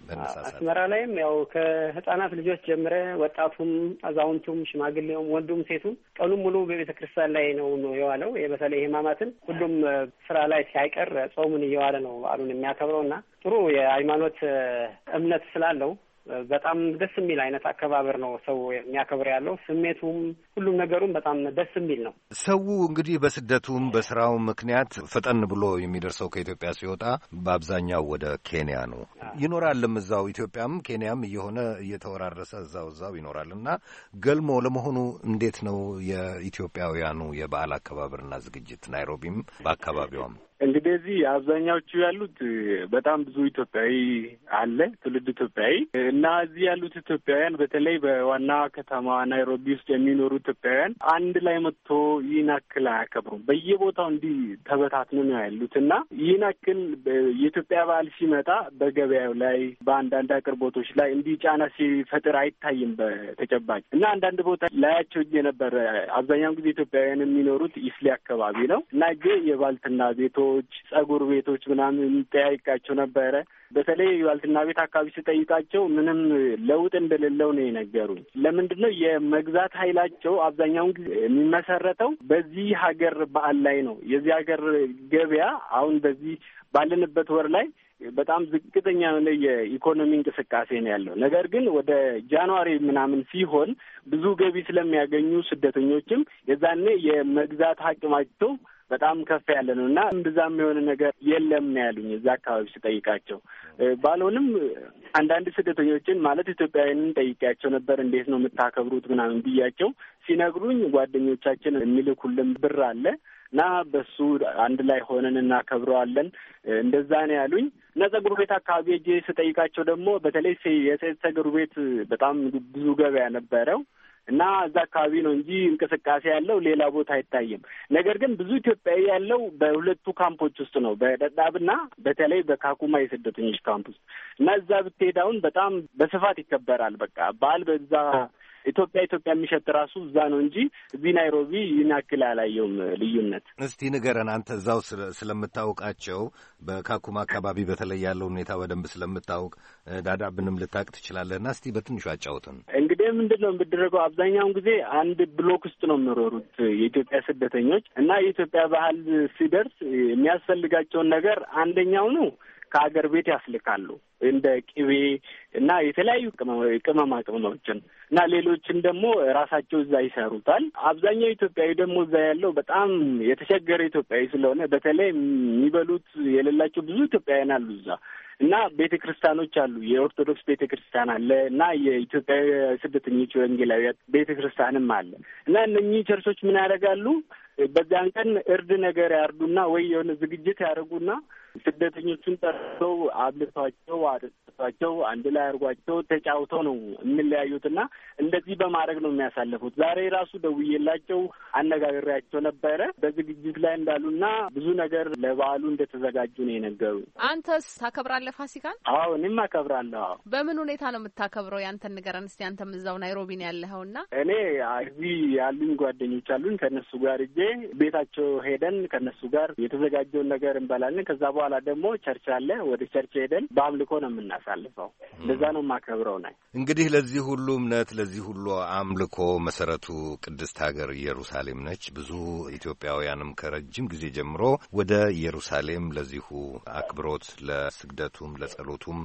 መነሳሳት? አስመራ ላይም ያው ከህፃናት ልጆች ጀምረ ወጣቱም፣ አዛውንቱም፣ ሽማግሌውም፣ ወንዱም ሴቱም ቀኑን ሙሉ በቤተ ክርስቲያን ላይ ነው ነው የዋለው። በተለይ ህማማትን ሁሉም ስራ ላይ ሳይቀር ጾሙን እየዋለ ነው በዓሉን የሚያከብረው እና ጥሩ የሃይማኖት እምነት ስላለው በጣም ደስ የሚል አይነት አከባበር ነው ሰው የሚያከብር ያለው። ስሜቱም ሁሉም ነገሩም በጣም ደስ የሚል ነው። ሰው እንግዲህ በስደቱም በስራው ምክንያት ፈጠን ብሎ የሚደርሰው ከኢትዮጵያ ሲወጣ በአብዛኛው ወደ ኬንያ ነው ይኖራልም። እዛው ኢትዮጵያም ኬንያም እየሆነ እየተወራረሰ እዛው እዛው ይኖራል እና ገልሞ ለመሆኑ እንዴት ነው የኢትዮጵያውያኑ የበዓል አከባበርና ዝግጅት ናይሮቢም በአካባቢዋም? እንግዲህ እዚህ አብዛኛዎቹ ያሉት በጣም ብዙ ኢትዮጵያዊ አለ፣ ትውልድ ኢትዮጵያዊ እና እዚህ ያሉት ኢትዮጵያውያን በተለይ በዋና ከተማ ናይሮቢ ውስጥ የሚኖሩ ኢትዮጵያውያን አንድ ላይ መጥቶ ይህን አክል አያከብሩም። በየቦታው እንዲህ ተበታትኖ ነው ያሉት እና ይህን አክል የኢትዮጵያ በዓል ሲመጣ በገበያው ላይ በአንዳንድ አቅርቦቶች ላይ እንዲህ ጫና ሲፈጥር አይታይም በተጨባጭ እና አንዳንድ ቦታ ላያቸው እጄ ነበር። አብዛኛውን ጊዜ ኢትዮጵያውያን የሚኖሩት ኢስሊ አካባቢ ነው እና እጄ የባልትና ቤቶ ጸጉር ቤቶች ምናምን የሚጠያይቃቸው ነበረ። በተለይ ዋልትና ቤት አካባቢ ስጠይቃቸው ምንም ለውጥ እንደሌለው ነው የነገሩኝ። ለምንድን ነው የመግዛት ኃይላቸው አብዛኛውን ጊዜ የሚመሰረተው በዚህ ሀገር በዓል ላይ ነው። የዚህ ሀገር ገበያ አሁን በዚህ ባለንበት ወር ላይ በጣም ዝቅተኛ የሆነ የኢኮኖሚ እንቅስቃሴ ነው ያለው። ነገር ግን ወደ ጃንዋሪ ምናምን ሲሆን ብዙ ገቢ ስለሚያገኙ ስደተኞችም የዛኔ የመግዛት አቅማቸው በጣም ከፍ ያለ ነው እና እንደዛም የሆነ ነገር የለም ነው ያሉኝ እዛ አካባቢ ስጠይቃቸው። ባልሆንም አንዳንድ ስደተኞችን ማለት ኢትዮጵያውያንን ጠይቄያቸው ነበር፣ እንዴት ነው የምታከብሩት ምናምን ብያቸው ሲነግሩኝ ጓደኞቻችን የሚልኩልን ብር አለ እና በሱ አንድ ላይ ሆነን እናከብረዋለን እንደዛ ነው ያሉኝ። እና ጸጉር ቤት አካባቢ ሄጄ ስጠይቃቸው ደግሞ በተለይ የሴት ጸጉር ቤት በጣም ብዙ ገበያ ነበረው እና እዛ አካባቢ ነው እንጂ እንቅስቃሴ ያለው ሌላ ቦታ አይታይም። ነገር ግን ብዙ ኢትዮጵያዊ ያለው በሁለቱ ካምፖች ውስጥ ነው፣ በደዳብና በተለይ በካኩማ የስደተኞች ካምፕ ውስጥ እና እዛ ብትሄድ አሁን በጣም በስፋት ይከበራል። በቃ በዓል በዛ ኢትዮጵያ ኢትዮጵያ የሚሸት ራሱ እዛ ነው እንጂ እዚህ ናይሮቢ ይህን ያክል አላየውም ልዩነት። እስቲ ንገረን አንተ እዛው ስለምታውቃቸው በካኩማ አካባቢ በተለይ ያለው ሁኔታ በደንብ ስለምታውቅ ዳዳብንም ልታውቅ ትችላለህና እስቲ በትንሹ አጫውተን። እንግዲህ ምንድን ነው የምደረገው አብዛኛውን ጊዜ አንድ ብሎክ ውስጥ ነው የሚኖሩት የኢትዮጵያ ስደተኞች እና የኢትዮጵያ ባህል ሲደርስ የሚያስፈልጋቸውን ነገር አንደኛው ነው ከሀገር ቤት ያስልካሉ እንደ ቅቤ እና የተለያዩ ቅመማ ቅመሞችን እና ሌሎችን ደግሞ ራሳቸው እዛ ይሰሩታል። አብዛኛው ኢትዮጵያዊ ደግሞ እዛ ያለው በጣም የተቸገረ ኢትዮጵያዊ ስለሆነ በተለይ የሚበሉት የሌላቸው ብዙ ኢትዮጵያውያን አሉ እዛ እና ቤተ ክርስቲያኖች አሉ። የኦርቶዶክስ ቤተ ክርስቲያን አለ እና የኢትዮጵያ ስደተኞች ወንጌላዊት ቤተ ክርስቲያንም አለ እና እነኚህ ቸርቾች ምን ያደርጋሉ? በዚያን ቀን እርድ ነገር ያርዱና ወይ የሆነ ዝግጅት ያደርጉና ስደተኞቹን ጠርተው አብልቷቸው አጠጥቷቸው አንድ ላይ አድርጓቸው ተጫውተው ነው የሚለያዩትና እንደዚህ በማድረግ ነው የሚያሳልፉት። ዛሬ ራሱ ደውዬላቸው አነጋግሬያቸው ነበረ በዝግጅት ላይ እንዳሉና ብዙ ነገር ለበዓሉ እንደተዘጋጁ ነው የነገሩኝ። አንተስ ታከብራለህ ፋሲካን? አዎ እኔም አከብራለሁ። አዎ። በምን ሁኔታ ነው የምታከብረው? ያንተን ንገረን እስቲ። አንተም እዛው ናይሮቢ ነው ያለኸውና። እኔ እዚህ ያሉኝ ጓደኞች አሉኝ ከነሱ ጋር እጄ ቤታቸው ሄደን ከነሱ ጋር የተዘጋጀውን ነገር እንበላለን። ከዛ በኋላ ደግሞ ቸርች አለ። ወደ ቸርች ሄደን በአምልኮ ነው የምናሳልፈው። እንደዛ ነው የማከብረው። ናይ እንግዲህ ለዚህ ሁሉ እምነት ለዚህ ሁሉ አምልኮ መሰረቱ ቅድስት ሀገር ኢየሩሳሌም ነች። ብዙ ኢትዮጵያውያንም ከረጅም ጊዜ ጀምሮ ወደ ኢየሩሳሌም ለዚሁ አክብሮት ለስግደቱም፣ ለጸሎቱም፣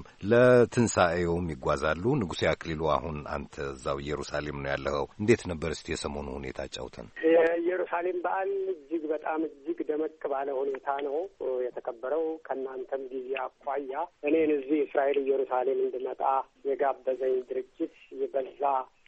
ለትንሣኤውም ይጓዛሉ። ንጉሴ አክሊሉ አሁን አንተ እዛው ኢየሩሳሌም ነው ያለኸው። እንዴት ነበር እስቲ የሰሞኑ ሁኔታ አጫውተን። የኢየሩሳሌም በዓል እጅግ በጣም እጅግ ደመቅ ባለ ሁኔታ ነው የተከበረው። ከእናንተም ጊዜ አኳያ እኔን እዚህ እስራኤል ኢየሩሳሌም እንድመጣ የጋበዘኝ ድርጅት በዛ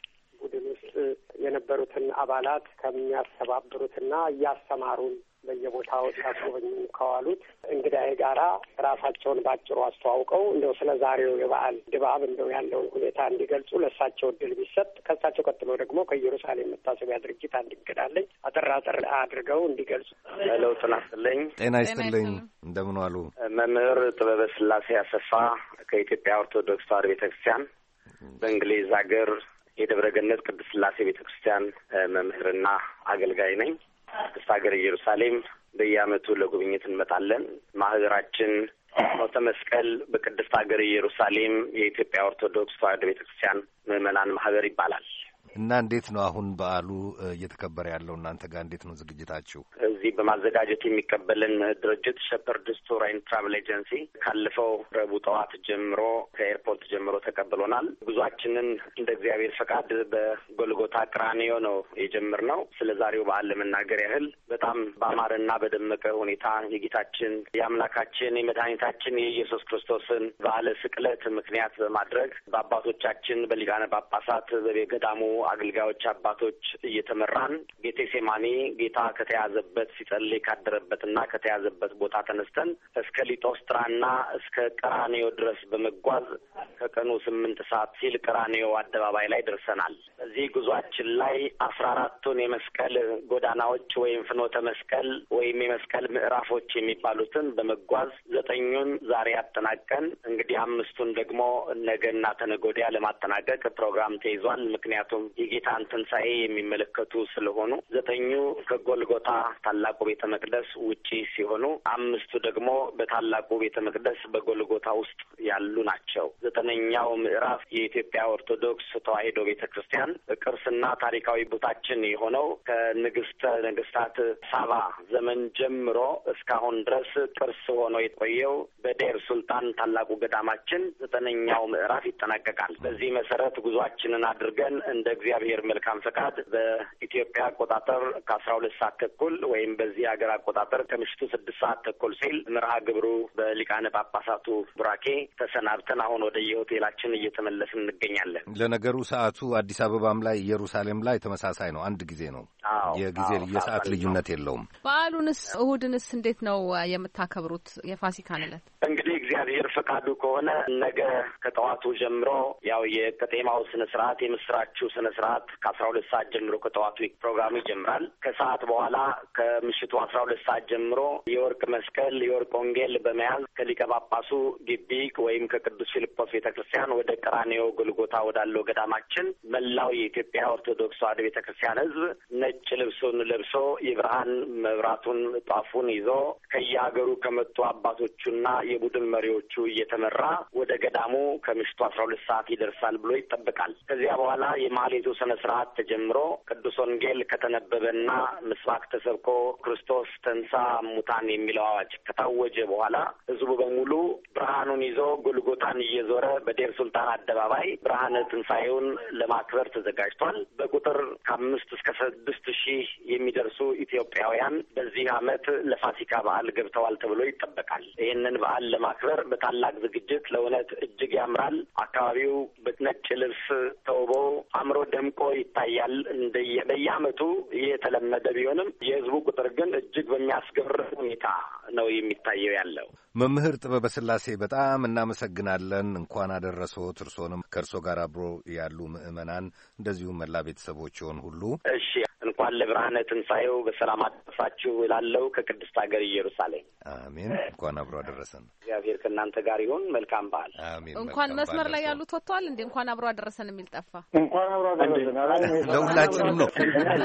ቡድን ውስጥ የነበሩትን አባላት ከሚያስተባብሩትና እያስተማሩን በየቦታው ሲያስጎበኙ ከዋሉት እንግዳዬ ጋራ ራሳቸውን ባጭሩ አስተዋውቀው እንደው ስለ ዛሬው የበዓል ድባብ እንደው ያለውን ሁኔታ እንዲገልጹ ለእሳቸው እድል ቢሰጥ፣ ከእሳቸው ቀጥሎ ደግሞ ከኢየሩሳሌም መታሰቢያ ድርጅት አንድ እንግዳ አለኝ። አጠር አጠር አድርገው እንዲገልጹ። ለውጥ ናስጥልኝ። ጤና ይስጥልኝ። እንደምን ዋሉ? መምህር ጥበበ ስላሴ አሰፋ ከኢትዮጵያ ኦርቶዶክስ ተዋሕዶ ቤተክርስቲያን በእንግሊዝ ሀገር የደብረ ገነት ቅድስት ስላሴ ቤተክርስቲያን መምህርና አገልጋይ ነኝ። ቅድስት ሀገር ኢየሩሳሌም በየዓመቱ ለጉብኝት እንመጣለን። ማህበራችን ሞተ መስቀል በቅድስት ሀገር ኢየሩሳሌም የኢትዮጵያ ኦርቶዶክስ ተዋሕዶ ቤተክርስቲያን ምዕመናን ማህበር ይባላል። እና እንዴት ነው አሁን በዓሉ እየተከበረ ያለው? እናንተ ጋር እንዴት ነው ዝግጅታችሁ? እዚህ በማዘጋጀት የሚቀበልን ድርጅት ሸፐርድስ ቱር ኤንድ ትራቨል ኤጀንሲ ካለፈው ረቡዕ ጠዋት ጀምሮ ከኤርፖርት ጀምሮ ተቀብሎናል። ጉዟችንን እንደ እግዚአብሔር ፈቃድ በጎልጎታ ቀራንዮ ነው የጀመርነው። ስለ ዛሬው በዓል ለመናገር ያህል በጣም በአማረና በደመቀ ሁኔታ የጌታችን የአምላካችን የመድኃኒታችን የኢየሱስ ክርስቶስን በዓለ ስቅለት ምክንያት በማድረግ በአባቶቻችን በሊቃነ ጳጳሳት በገዳሙ አገልጋዮች አባቶች እየተመራን ጌቴሴማኒ ጌታ ከተያዘበት ሲጸልይ ካደረበትና ከተያዘበት ቦታ ተነስተን እስከ ሊጦስትራና እስከ ቀራንዮ ድረስ በመጓዝ ከቀኑ ስምንት ሰዓት ሲል ቀራንዮ አደባባይ ላይ ደርሰናል። እዚህ ጉዟችን ላይ አስራ አራቱን የመስቀል ጎዳናዎች ወይም ፍኖተ መስቀል ወይም የመስቀል ምዕራፎች የሚባሉትን በመጓዝ ዘጠኙን ዛሬ አጠናቀን እንግዲህ አምስቱን ደግሞ ነገና ተነገ ወዲያ ለማጠናቀቅ ፕሮግራም ተይዟል። ምክንያቱም የጌታን ትንሣኤ የሚመለከቱ ስለሆኑ ዘጠኙ ከጎልጎታ ታላቁ ቤተ መቅደስ ውጪ ሲሆኑ አምስቱ ደግሞ በታላቁ ቤተ መቅደስ በጎልጎታ ውስጥ ያሉ ናቸው። ዘጠነኛው ምዕራፍ የኢትዮጵያ ኦርቶዶክስ ተዋሕዶ ቤተ ክርስቲያን ቅርስና ታሪካዊ ቦታችን የሆነው ከንግስተ ነገስታት ሳባ ዘመን ጀምሮ እስካሁን ድረስ ቅርስ ሆኖ የቆየው በዴር ሱልጣን ታላቁ ገዳማችን ዘጠነኛው ምዕራፍ ይጠናቀቃል። በዚህ መሰረት ጉዟችንን አድርገን እንደ እግዚአብሔር መልካም ፈቃድ በኢትዮጵያ አቆጣጠር ከአስራ ሁለት ሰዓት ተኩል ወይም በዚህ ሀገር አቆጣጠር ከምሽቱ ስድስት ሰዓት ተኩል ሲል መርሃ ግብሩ በሊቃነ ጳጳሳቱ ቡራኬ ተሰናብተን አሁን ወደ የሆቴላችን እየተመለስን እንገኛለን። ለነገሩ ሰዓቱ አዲስ አበባም ላይ ኢየሩሳሌም ላይ ተመሳሳይ ነው። አንድ ጊዜ ነው። የጊዜ የሰዓት ልዩነት የለውም። በዓሉንስ እሁድንስ እንዴት ነው የምታከብሩት? የፋሲካን ዕለት እንግዲህ እግዚአብሔር ፈቃዱ ከሆነ ነገ ከጠዋቱ ጀምሮ ያው የቀጤማው ስነ ስርዓት የምስራችሁ ስነ ስርዓት ከአስራ ሁለት ሰዓት ጀምሮ ከጠዋቱ ፕሮግራሙ ይጀምራል። ከሰዓት በኋላ ከምሽቱ አስራ ሁለት ሰዓት ጀምሮ የወርቅ መስቀል የወርቅ ወንጌል በመያዝ ከሊቀ ጳጳሱ ግቢ ወይም ከቅዱስ ፊልጶስ ቤተ ክርስቲያን ወደ ቀራንዮ ጎልጎታ ወዳለው ገዳማችን መላው የኢትዮጵያ ኦርቶዶክስ ተዋሕዶ ቤተ ክርስቲያን ሕዝብ ነጭ ልብሱን ለብሶ የብርሃን መብራቱን ጧፉን ይዞ ከየሀገሩ ከመጡ አባቶቹና የቡድን መሪዎቹ እየተመራ ወደ ገዳሙ ከምሽቱ አስራ ሁለት ሰዓት ይደርሳል ብሎ ይጠበቃል። ከዚያ በኋላ የማህሌቱ ስነ ስርዓት ተጀምሮ ቅዱስ ወንጌል ከተነበበና ምስባክ ተሰብኮ ክርስቶስ ተንሳ ሙታን የሚለው አዋጅ ከታወጀ በኋላ ህዝቡ በሙሉ ብርሃኑን ይዞ ጎልጎታን እየዞረ በዴር ሱልጣን አደባባይ ብርሃነ ትንሣኤውን ለማክበር ተዘጋጅቷል። በቁጥር ከአምስት እስከ ስድስት ሺህ የሚደርሱ ኢትዮጵያውያን በዚህ ዓመት ለፋሲካ በዓል ገብተዋል ተብሎ ይጠበቃል። ይህንን በዓል ለማክበር በታላቅ ዝግጅት ለእውነት እጅግ ያምራል። አካባቢው በነጭ ልብስ ተውቦ አምሮ ደምቆ ይታያል። እንደየ በየዓመቱ ይህ የተለመደ ቢሆንም የህዝቡ ቁጥር ግን እጅግ በሚያስገርም ሁኔታ ነው የሚታየው ያለው። መምህር ጥበበ ስላሴ በጣም እናመሰግናለን። እንኳን አደረሶት። እርሶንም ከእርሶ ጋር አብሮ ያሉ ምዕመናን እንደዚሁም መላ ቤተሰቦችዎን ሁሉ እሺ እንኳን ለብርሃነ ትንሣኤው በሰላም አደረሳችሁ እላለሁ ከቅድስት ሀገር ኢየሩሳሌም። አሜን። እንኳን አብሮ አደረሰን። እግዚአብሔር ከእናንተ ጋር ይሁን። መልካም በዓል። አሜን። እንኳን መስመር ላይ ያሉት ወጥተዋል እንዴ? እንኳን አብሮ አደረሰን የሚል ጠፋ። እንኳን አብሮ አደረሰን ለሁላችንም ነው።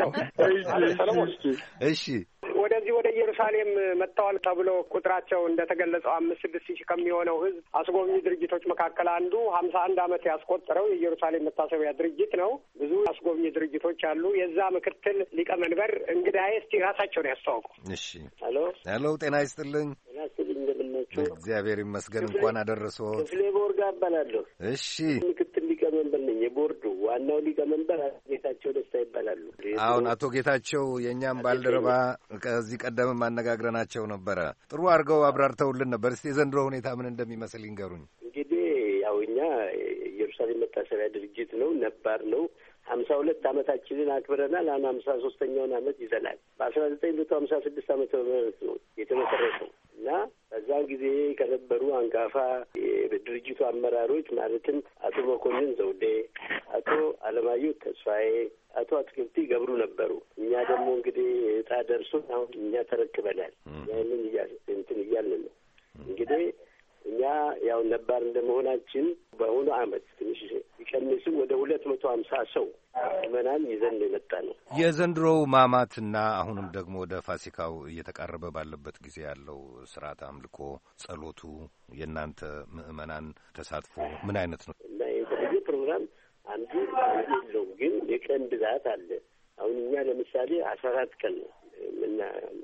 እሺ ወደዚህ ወደ ኢየሩሳሌም መጥተዋል ተብሎ ቁጥራቸው እንደተገለጸው አምስት ስድስት ሺህ ከሚሆነው ህዝብ አስጎብኚ ድርጅቶች መካከል አንዱ ሀምሳ አንድ ዓመት ያስቆጠረው የኢየሩሳሌም መታሰቢያ ድርጅት ነው። ብዙ አስጎብኚ ድርጅቶች አሉ። የዛ ምክትል ሊቀመንበር እንግዳዬ እስቲ ራሳቸውን ያስተዋውቁ። እሺ። ሄሎ ሄሎ፣ ጤና ይስጥልኝ። ጤና ይስጥልኝ። እንደምናችሁ? እግዚአብሔር ይመስገን። እንኳን አደረሰዎት። ክፍሌ ቦርጋ እባላለሁ። እሺ። ምክትል ሊቀመንበር ነኝ። የቦርዱ ዋናው ሊቀመንበር ጌታቸው ደስታ ይባላሉ። አሁን አቶ ጌታቸው የእኛም ባልደረባ ከዚህ ቀደምም አነጋግረናቸው ነበረ። ጥሩ አድርገው አብራርተውልን ነበር። እስቲ የዘንድሮ ሁኔታ ምን እንደሚመስል ይንገሩኝ። እንግዲህ ያው እኛ ኢየሩሳሌም መታሰቢያ ድርጅት ነው፣ ነባር ነው። ሀምሳ ሁለት ዓመታችንን አክብረናል። አሁን ሀምሳ ሶስተኛውን ዓመት ይዘናል። በአስራ ዘጠኝ መቶ ሀምሳ ስድስት ዓመተ ምህረት ነው የተመሰረተው እና በዛን ጊዜ ከነበሩ አንጋፋ የድርጅቱ አመራሮች ማለትም አቶ መኮንን ዘውዴ፣ አቶ አለማየሁ ተስፋዬ፣ አቶ አትክልቲ ገብሩ ነበሩ። እኛ ደግሞ እንግዲህ እጣ ደርሶን አሁን እኛ ተረክበናል። ያንን እንትን እያልን ነው እንግዲህ እኛ ያው ነባር እንደመሆናችን በአሁኑ ዓመት ትንሽ ቢቀንስም ወደ ሁለት መቶ ሀምሳ ሰው ምዕመናን ይዘን የመጣ ነው። የዘንድሮው ማማትና አሁንም ደግሞ ወደ ፋሲካው እየተቃረበ ባለበት ጊዜ ያለው ስርዓት አምልኮ፣ ጸሎቱ፣ የእናንተ ምዕመናን ተሳትፎ ምን አይነት ነው? እና የተለየ ፕሮግራም አንዱ የለውም፣ ግን የቀን ብዛት አለ። አሁን እኛ ለምሳሌ አስራ አራት ቀን ነው ምና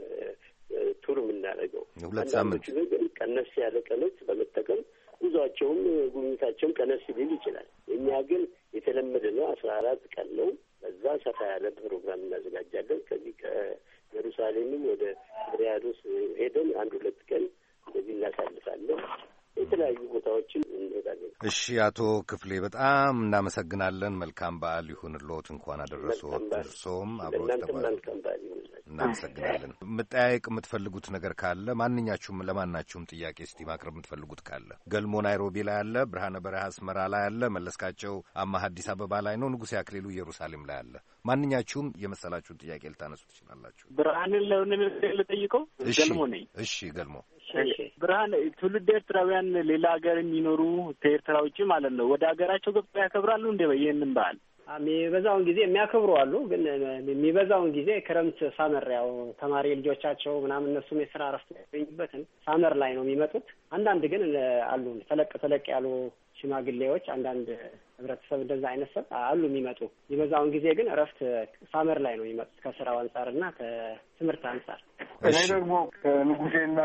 ቱር የምናደርገው። ሁለት ሳምንት ግን ቀነስ ያለ ቀኖች በመጠቀም ጉዟቸውም ጉብኝታቸውም ቀነስ ሊል ይችላል። እኛ ግን የተለመደ ነው፣ አስራ አራት ቀን ነው። በዛ ሰፋ ያለ ፕሮግራም እናዘጋጃለን። ከዚህ ከኢየሩሳሌምም ወደ ሪያዶስ ሄደን አንድ ሁለት ቀን እንደዚህ እናሳልፋለን። የተለያዩ ቦታዎችን እንሄዳለን። እሺ፣ አቶ ክፍሌ በጣም እናመሰግናለን። መልካም በዓል ይሁንልዎት። እንኳን አደረሰዎት። እርሶም አብሮት መልካም በዓል ይሁንላችሁ። እናመሰግናለን። መጠያየቅ የምትፈልጉት ነገር ካለ ማንኛችሁም ለማናችሁም ጥያቄ እስቲ ማቅረብ የምትፈልጉት ካለ ገልሞ ናይሮቢ ላይ አለ፣ ብርሃነ በረሃ አስመራ ላይ አለ፣ መለስካቸው አማሃ አዲስ አበባ ላይ ነው፣ ንጉሴ አክሊሉ ኢየሩሳሌም ላይ አለ። ማንኛችሁም የመሰላችሁን ጥያቄ ልታነሱ ትችላላችሁ። ብርሃንን ለሆነ ልጠይቀው ገልሞ ነኝ። እሺ ገልሞ ብርሃን ትውልድ ኤርትራውያን ሌላ ሀገር የሚኖሩ ከኤርትራ ውጭ ማለት ነው ወደ ሀገራቸው ገብተው ያከብራሉ እንዴ? ይሄንን በዓል የሚበዛውን ጊዜ የሚያከብሩ አሉ። ግን የሚበዛውን ጊዜ ክረምት ሳመር፣ ያው ተማሪ ልጆቻቸው ምናምን እነሱም የስራ እረፍት ያገኙበትን ሳመር ላይ ነው የሚመጡት። አንዳንድ ግን አሉ ተለቅ ተለቅ ያሉ ሽማግሌዎች፣ አንዳንድ ህብረተሰብ እንደዛ አይነት ሰብ አሉ የሚመጡ። የሚበዛውን ጊዜ ግን እረፍት ሳመር ላይ ነው የሚመጡት ከስራው አንጻር እና ከትምህርት አንጻር። እኔ ደግሞ ከንጉሴና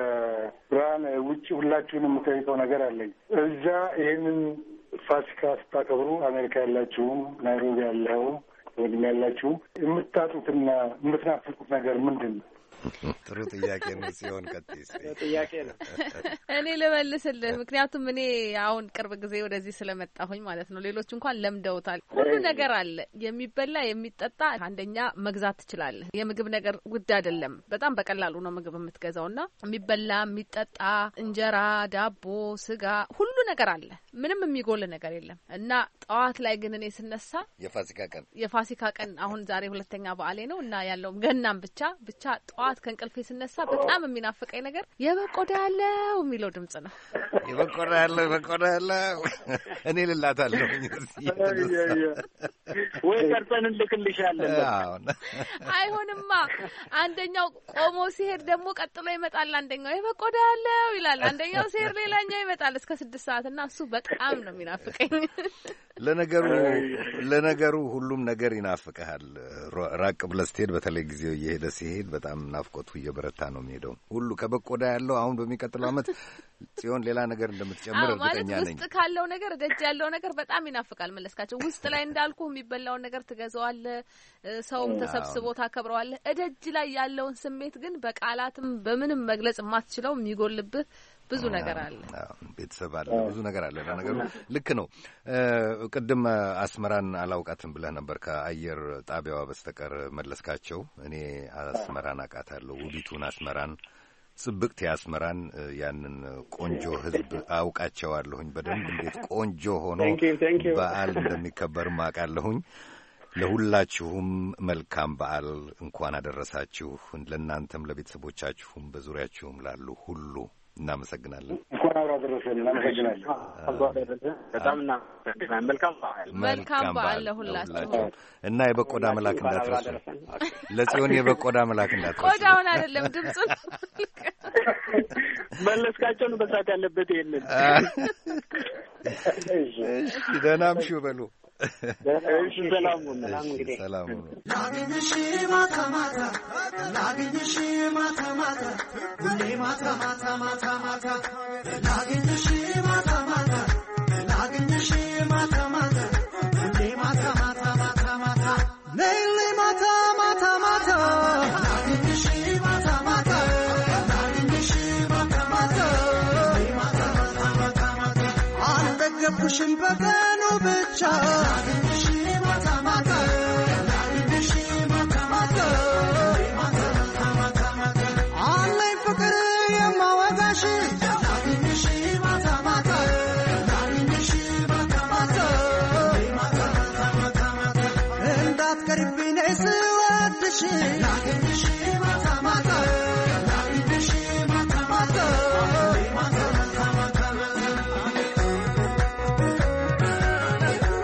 ከብርሃን ውጭ ሁላችሁን የምጠይቀው ነገር አለኝ። እዛ ይሄንን ፋሲካ ስታከብሩ አሜሪካ ያላችሁም ናይሮቢ ያለው ወድም ያላችሁ የምታጡትና የምትናፍቁት ነገር ምንድን ነው? ጥሩ ጥያቄ ነው ሲሆን ቀጥይስ ጥያቄ ነው። እኔ ልመልስልህ። ምክንያቱም እኔ አሁን ቅርብ ጊዜ ወደዚህ ስለመጣሁኝ ማለት ነው። ሌሎች እንኳን ለምደውታል። ሁሉ ነገር አለ፣ የሚበላ የሚጠጣ። አንደኛ መግዛት ትችላለህ። የምግብ ነገር ውድ አይደለም፣ በጣም በቀላሉ ነው ምግብ የምትገዛውና የሚበላ የሚጠጣ፣ እንጀራ፣ ዳቦ፣ ስጋ፣ ሁሉ ነገር አለ። ምንም የሚጎል ነገር የለም። እና ጠዋት ላይ ግን እኔ ስነሳ የፋሲካ ቀን የፋሲካ ቀን አሁን ዛሬ ሁለተኛ በዓሌ ነው እና ያለውም ገናም ብቻ ብቻ ጠዋት ከእንቅልፌ ስነሳ በጣም የሚናፍቀኝ ነገር የበቆዳ ያለው የሚለው ድምጽ ነው። የበቆዳ ያለው የበቆዳ ያለው እኔ ልላታለሁ ወይ ቀርጸን እንልክልሻለን። አይሆንማ። አንደኛው ቆሞ ሲሄድ ደግሞ ቀጥሎ ይመጣል። አንደኛው የበቆዳ ያለው ይላል፣ አንደኛው ሲሄድ ሌላኛው ይመጣል እስከ ስድስት ሰዓት እና እሱ በጣም ነው የሚናፍቀኝ። ለነገሩ ለነገሩ ሁሉም ነገር ይናፍቀሃል። ራቅ ብለህ ስትሄድ በተለይ ጊዜው እየሄደ ሲሄድ በጣም ናፍቆቱ እየበረታ ነው የሚሄደው። ሁሉ ከበቆዳ ያለው አሁን በሚቀጥለው ዓመት ጽዮን ሌላ ነገር እንደምትጨምር እርግጠኛ ነኝ። ውስጥ ካለው ነገር ደጅ ያለው ነገር በጣም ይናፍቃል። መለስካቸው ውስጥ ላይ እንዳልኩ የሚበላውን ነገር ትገዛዋለህ፣ ሰውም ተሰብስቦ ታከብረዋለህ። እደጅ ላይ ያለውን ስሜት ግን በቃላትም በምንም መግለጽ የማትችለው የሚጎልብህ ብዙ ነገር አለ። ቤተሰብ አለ፣ ብዙ ነገር አለ። ለነገሩ ልክ ነው። ቅድም አስመራን አላውቃትም ብለህ ነበር ከአየር ጣቢያዋ በስተቀር መለስካቸው። እኔ አስመራን አውቃታለሁ፣ ውቢቱን አስመራን፣ ጽብቅት አስመራን፣ ያንን ቆንጆ ሕዝብ አውቃቸዋለሁኝ በደንብ እንዴት ቆንጆ ሆኖ በዓል እንደሚከበርም አውቃለሁኝ። ለሁላችሁም መልካም በዓል እንኳን አደረሳችሁ። ለእናንተም ለቤተሰቦቻችሁም በዙሪያችሁም ላሉ ሁሉ እናመሰግናለን። እንኳን አብሮ አደረሰን። እናመሰግናለን። በጣም እናመሰግናለን። መልካም በዓል መልካም በዓል ለሁላችሁ እና የበቆዳ መላክ እንዳትረሱ። ለጽዮን የበቆዳ መላክ እንዳትረሱ። ቆዳውን አይደለም ድምፁን መለስካቸውን በሳት ያለበት ይሄንን። እሺ ደህና ምሹ በሉ። እሺ ሰላም ሁኑ። እንግዲህ ሰላም ሁኑ። ላግኝሽ ማታ ማታ ላግኝሽ ማታ ማታ ሁሌ ማታ ማታ ማታ ማታ ላግኝሽ ማታ ማታ ላግኝሽ ማታ ማታ ሁሌ ማታ ማታ ማታ ማታ ሌሊ ማታ ማታ ማታ ላግኝሽ ማታ ማታ ላግኝሽ ማታ ማታ ሁሌ ማታ ማታ ማታ ማታ አልጠገብኩሽም በቀኑ ብቻ ላግኝሽ ማታ ማታ ላግኝሽ ማታ ማታ ማታ ማታ ማታ አለኝ ፍቅር የማወጋሽ ላግኝሽ ማታ ማታ ላግኝሽ ማታ ማታ ማታ ማታ ማታ እንዳትቀሪብኝ ነይ ስወድሽ ላግኝሽ ማታ ማታ ላግኝሽ ማታ ማታ ማታ ማታ ማታ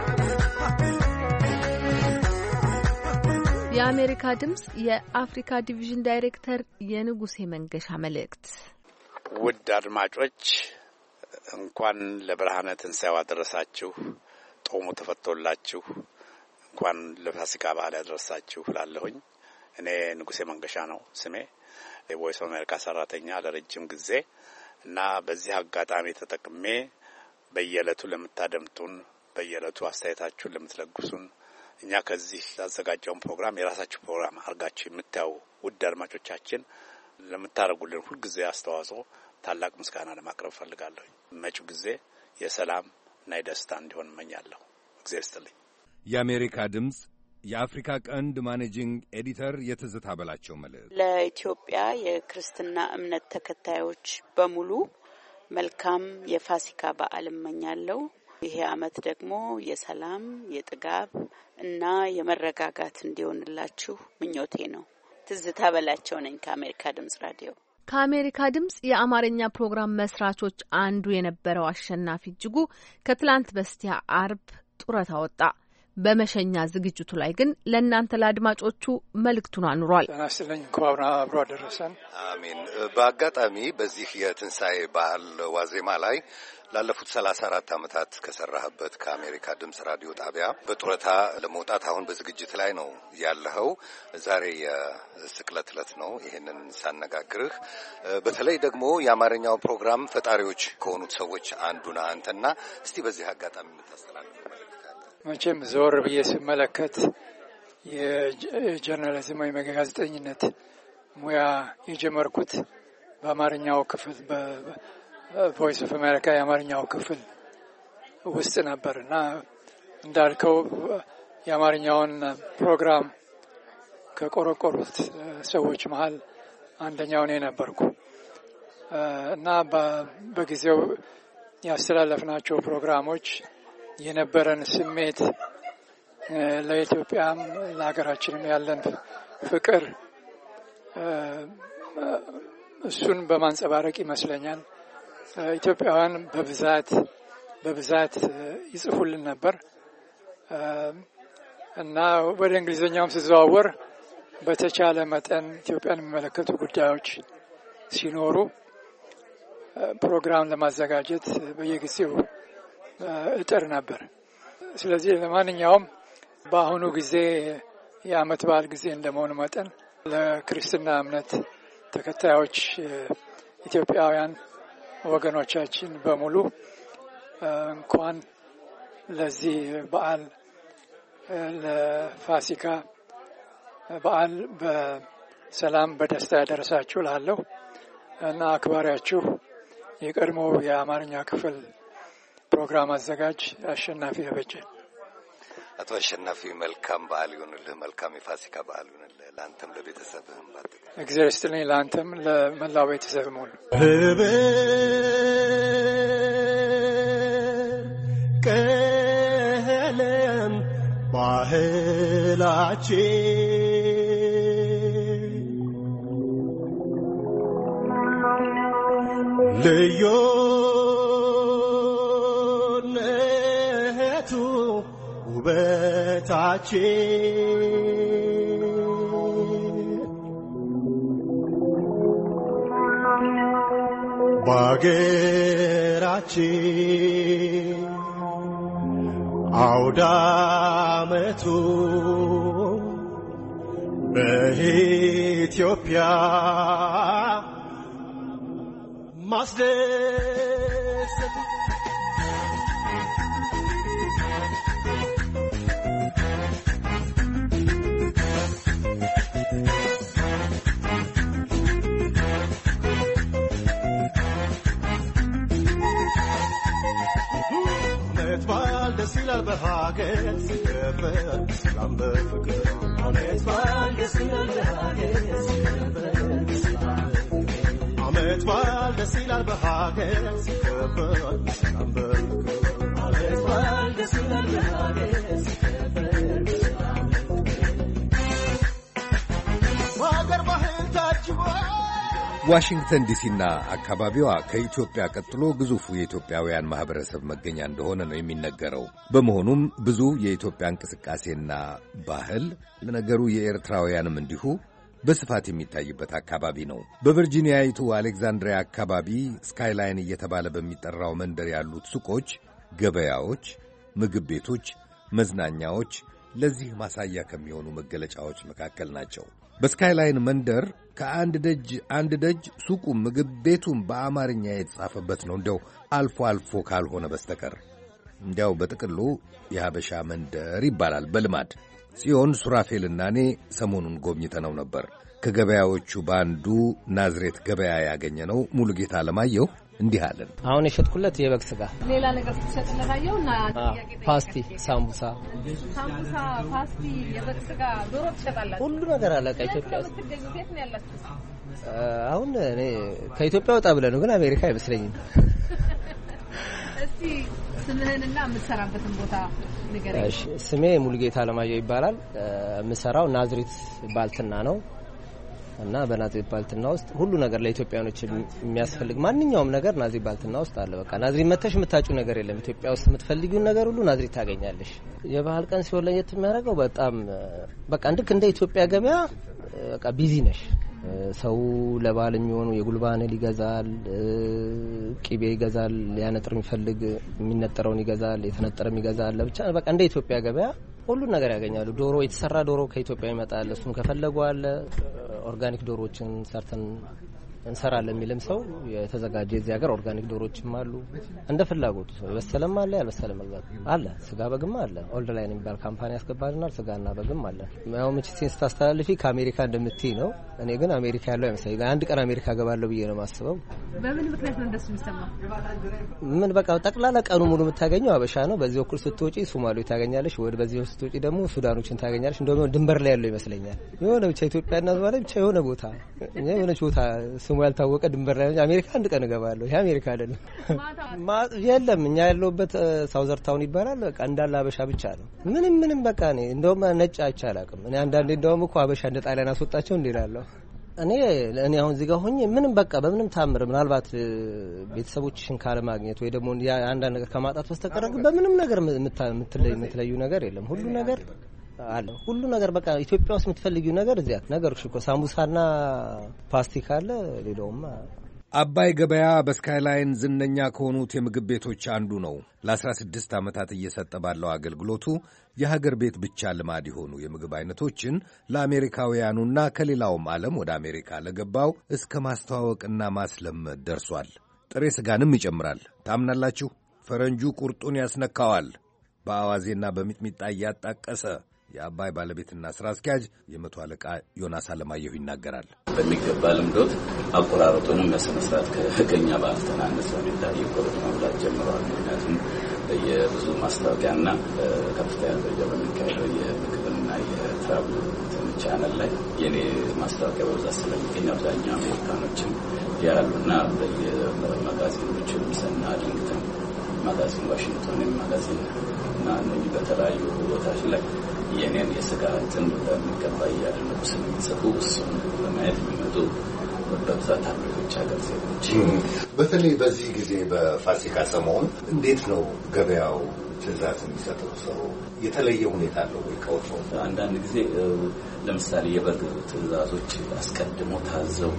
ለአሜሪካ ድምጽ የአፍሪካ ዲቪዥን ዳይሬክተር የንጉሴ መንገሻ መልእክት። ውድ አድማጮች እንኳን ለብርሃነ ትንሣኤው አደረሳችሁ። ጦሙ ተፈቶላችሁ እንኳን ለፋሲካ በዓል ያደረሳችሁ ላለሁኝ። እኔ ንጉሴ መንገሻ ነው ስሜ። የቮይስ ኦፍ አሜሪካ ሰራተኛ ለረጅም ጊዜ እና በዚህ አጋጣሚ ተጠቅሜ በየዕለቱ ለምታደምጡን በየዕለቱ አስተያየታችሁን ለምትለግሱን እኛ ከዚህ ያዘጋጀውን ፕሮግራም የራሳችሁ ፕሮግራም አርጋችሁ የምታዩ ውድ አድማጮቻችን ለምታደርጉልን ሁሉ ጊዜ አስተዋጽኦ ታላቅ ምስጋና ለማቅረብ ፈልጋለሁ። መጪው ጊዜ የሰላም እና የደስታ እንዲሆን እመኛለሁ። እግዚአብሔር ይስጥልኝ። የአሜሪካ ድምጽ የአፍሪካ ቀንድ ማኔጂንግ ኤዲተር የትዝታ በላቸው መልእክት። ለኢትዮጵያ የክርስትና እምነት ተከታዮች በሙሉ መልካም የፋሲካ በዓል እመኛለሁ። ይሄ ዓመት ደግሞ የሰላም የጥጋብ እና የመረጋጋት እንዲሆንላችሁ ምኞቴ ነው። ትዝታ በላቸው ነኝ ከአሜሪካ ድምጽ ራዲዮ። ከአሜሪካ ድምጽ የአማርኛ ፕሮግራም መስራቾች አንዱ የነበረው አሸናፊ እጅጉ ከትላንት በስቲያ አርብ ጡረታ ወጣ። በመሸኛ ዝግጅቱ ላይ ግን ለእናንተ ለአድማጮቹ መልእክቱን አኑሯል። ተናስተልኝ እንኳን አብሮ አደረሰን። አሜን። በአጋጣሚ በዚህ የትንሣኤ በዓል ዋዜማ ላይ ላለፉት ሰላሳ አራት ዓመታት ከሰራህበት ከአሜሪካ ድምጽ ራዲዮ ጣቢያ በጡረታ ለመውጣት አሁን በዝግጅት ላይ ነው ያለኸው። ዛሬ የስቅለት ዕለት ነው። ይሄንን ሳነጋግርህ በተለይ ደግሞ የአማርኛው ፕሮግራም ፈጣሪዎች ከሆኑት ሰዎች አንዱ ነህ አንተና እስቲ በዚህ አጋጣሚ የምታስተላልፈው መቼም ዞር ብዬ ስመለከት የጀርናሊዝም ወይም የጋዜጠኝነት ሙያ የጀመርኩት በአማርኛው ክፍል በቮይስ ኦፍ አሜሪካ የአማርኛው ክፍል ውስጥ ነበርና እንዳልከው የአማርኛውን ፕሮግራም ከቆረቆሩት ሰዎች መሃል አንደኛው እኔ ነበርኩ እና በጊዜው ያስተላለፍናቸው ፕሮግራሞች የነበረን ስሜት ለኢትዮጵያም ለሀገራችንም ያለን ፍቅር እሱን በማንጸባረቅ ይመስለኛል ኢትዮጵያውያን በብዛት በብዛት ይጽፉልን ነበር እና ወደ እንግሊዝኛውም ሲዘዋወር በተቻለ መጠን ኢትዮጵያን የሚመለከቱ ጉዳዮች ሲኖሩ ፕሮግራም ለማዘጋጀት በየጊዜው እጥር ነበር። ስለዚህ ለማንኛውም በአሁኑ ጊዜ የዓመት በዓል ጊዜ እንደመሆኑ መጠን ለክርስትና እምነት ተከታዮች ኢትዮጵያውያን ወገኖቻችን በሙሉ እንኳን ለዚህ በዓል ለፋሲካ በዓል በሰላም በደስታ ያደረሳችሁ ላለሁ እና አክባሪያችሁ የቀድሞ የአማርኛ ክፍል ፕሮግራም አዘጋጅ አሸናፊ አበጀ። አቶ አሸናፊ መልካም በዓል ይሁንልህ። መልካም የፋሲካ በዓል ይሁንልህ ለአንተም ለቤተሰብህም። ባጠቃላይ እግዚአብሔር ይስጥልኝ ለአንተም ለመላው ቤተሰብም ሁሉ። ቀለም ባህላችን ልዩ ውበታችን በአገራችን አውዳመቱ በኢትዮጵያ ማስደሰት ደስ ይላል በሀገር ሲከበር ሰላም በፍቅር አመት በዓል ደስ ይላል በሀገር ሲከበር አመት በዓል ደስ ይላል በሀገር ሲከበር ሰላም በፍቅር አመት በዓል ደስ ይላል በሀገር ሲከበር በሀገር ባህል ታጅቦ ዋሽንግተን ዲሲና አካባቢዋ ከኢትዮጵያ ቀጥሎ ግዙፉ የኢትዮጵያውያን ማህበረሰብ መገኛ እንደሆነ ነው የሚነገረው። በመሆኑም ብዙ የኢትዮጵያ እንቅስቃሴና ባህል፣ ለነገሩ የኤርትራውያንም እንዲሁ በስፋት የሚታይበት አካባቢ ነው። በቨርጂኒያዊቱ አሌክዛንድሪያ አካባቢ ስካይላይን እየተባለ በሚጠራው መንደር ያሉት ሱቆች፣ ገበያዎች፣ ምግብ ቤቶች፣ መዝናኛዎች ለዚህ ማሳያ ከሚሆኑ መገለጫዎች መካከል ናቸው። በስካይላይን መንደር ከአንድ ደጅ አንድ ደጅ ሱቁም ምግብ ቤቱም በአማርኛ የተጻፈበት ነው፣ እንደው አልፎ አልፎ ካልሆነ በስተቀር። እንዲያው በጥቅሉ የሀበሻ መንደር ይባላል በልማድ። ጽዮን ሱራፌልና እኔ ሰሞኑን ጎብኝተነው ነበር። ከገበያዎቹ በአንዱ ናዝሬት ገበያ ያገኘነው ሙሉጌታ አለማየሁ እንዲህ አለን። አሁን የሸጥኩለት የበግ ስጋ፣ ሌላ ነገር ትሸጥለት አየውና ፓስቲ፣ ሳምቡሳ፣ ሳምቡሳ፣ ፓስቲ፣ የበግ ስጋ፣ ዶሮ ትሸጣላችሁ? ሁሉ ነገር አለ። ከኢትዮጵያ ውስጥ ትገኙ ቤት ነው ያላችሁ? አሁን እኔ ከኢትዮጵያ ወጣ ብለን ነው፣ ግን አሜሪካ አይመስለኝም። እስቲ ስምህንና የምትሰራበትን ቦታ ንገረኝ። እሺ፣ ስሜ ሙሉጌታ አለማየሁ ይባላል። የምሰራው ናዝሬት ባልትና ነው እና በናዝሬት ባልትና ውስጥ ሁሉ ነገር ለኢትዮጵያኖች የሚያስፈልግ ማንኛውም ነገር ናዝሬት ባልትና ውስጥ አለ። በቃ ናዝሬት መተሽ የምታጩ ነገር የለም። ኢትዮጵያ ውስጥ የምትፈልጊውን ነገር ሁሉ ናዝሬት ታገኛለሽ። የባህል ቀን ሲሆን ለየት የሚያደርገው በጣም በቃ ልክ እንደ ኢትዮጵያ ገበያ በቃ ቢዚ ነሽ። ሰው ለባህል የሚሆኑ የጉልባን ይገዛል፣ ቂቤ ይገዛል፣ ያነጥር የሚፈልግ የሚነጠረውን ይገዛል፣ የተነጠረም ይገዛል። ብቻ በቃ እንደ ኢትዮጵያ ገበያ ሁሉ ነገር ያገኛሉ። ዶሮ የተሰራ ዶሮ ከኢትዮጵያ ይመጣል። እሱም ከፈለጉ አለ። ኦርጋኒክ ዶሮዎችን ሰርተን እንሰራለን የሚልም ሰው የተዘጋጀ እዚህ ሀገር ኦርጋኒክ ዶሮዎችም አሉ። እንደ ፍላጎቱ ሰው የበሰለም አለ፣ ያልበሰለ መግዛት አለ። ስጋ በግም አለ። ኦልድ ላይን የሚባል ካምፓኒ ያስገባልናል። ስጋና በግም አለ። ያው ምችቴን ስታስተላልፊ ከአሜሪካ እንደምትይ ነው። እኔ ግን አሜሪካ ያለው አይመስለኝም። አንድ ቀን አሜሪካ ገባለሁ ብዬ ነው የማስበው። በምን ምክንያት ነው እንደሱ የሚሰማው? ምን በቃ ጠቅላላ ቀኑ ሙሉ የምታገኘው አበሻ ነው። በዚህ በኩል ስትወጪ ሶማሌ ታገኛለሽ፣ ወደ በዚህ በኩል ስትወጪ ደግሞ ሱዳኖችን ታገኛለሽ። እንደውም ድንበር ላይ ያለው ይመስለኛል። የሆነ ብቻ ኢትዮጵያና ሶማሌ ብቻ የሆነ ቦታ የሆነች ቦታ ስሙ ያልታወቀ ድንበር ላይ አሜሪካ አንድ ቀን እገባለሁ። ይሄ አሜሪካ አይደለም። የለም እኛ ያለውበት ሳውዘር ታውን ይባላል። በቃ እንዳለ አበሻ ብቻ ነው። ምንም ምንም በቃ እኔ እንደውም ነጭ አይቻላቅም። እኔ አንዳንዴ እንደውም እኮ አበሻ እንደ ጣሊያን አስወጣቸው እንዲላለሁ። እኔ እኔ አሁን እዚህ ጋር ሆኜ ምንም በቃ በምንም ታምር ምናልባት ቤተሰቦችሽን ካለ ማግኘት ወይ ደግሞ አንዳንድ ነገር ከማጣት በስተቀር በምንም ነገር የምትለዩ ነገር የለም። ሁሉ ነገር አለ። ሁሉ ነገር በቃ ኢትዮጵያ ውስጥ የምትፈልጊው ነገር እዚያ ነገርሽ እኮ ሳምቡሳና ፓስቲ ካለ ሌላውማ። አባይ ገበያ በስካይላይን ዝነኛ ከሆኑት የምግብ ቤቶች አንዱ ነው። ለአስራ ስድስት ዓመታት እየሰጠ ባለው አገልግሎቱ የሀገር ቤት ብቻ ልማድ የሆኑ የምግብ አይነቶችን ለአሜሪካውያኑና ከሌላውም ዓለም ወደ አሜሪካ ለገባው እስከ ማስተዋወቅና ማስለመድ ደርሷል። ጥሬ ስጋንም ይጨምራል። ታምናላችሁ? ፈረንጁ ቁርጡን ያስነካዋል። በአዋዜና በሚጥሚጣ እያጣቀሰ የአባይ ባለቤትና ስራ አስኪያጅ የመቶ አለቃ ዮናስ አለማየሁ ይናገራል። በሚገባ ልምዶት አቆራረጡንም በስነ ስርዓት ከገኛ ባልተናነሰ ሁኔታ እየቆረጡ መብላት ጀምረዋል። ምክንያቱም የብዙ ማስታወቂያና ከፍተኛ ደረጃ በሚካሄደው የምግብና የትራቭል ቻናል ላይ የኔ ማስታወቂያ በብዛት ስለሚገኝ አብዛኛው አሜሪካኖችም ያሉና በየማጋዚኖቹ ሰና ሊንክተን ማጋዚን፣ ዋሽንግቶን ማጋዚን እና እነዚህ በተለያዩ ቦታዎች ላይ የኔን የስጋ እንትን በሚገባ እያደረጉ ስለሚጽፉ እሱን በማየት የሚመጡ በብዛት አሉ የውጭ ሀገር ዜጎች። በተለይ በዚህ ጊዜ በፋሲካ ሰሞን እንዴት ነው ገበያው ትዕዛዝ የሚሰጠው? ሰው የተለየ ሁኔታ አለው ወይ? ከውጭ አንዳንድ ጊዜ ለምሳሌ የበግ ትዕዛዞች አስቀድሞ ታዘው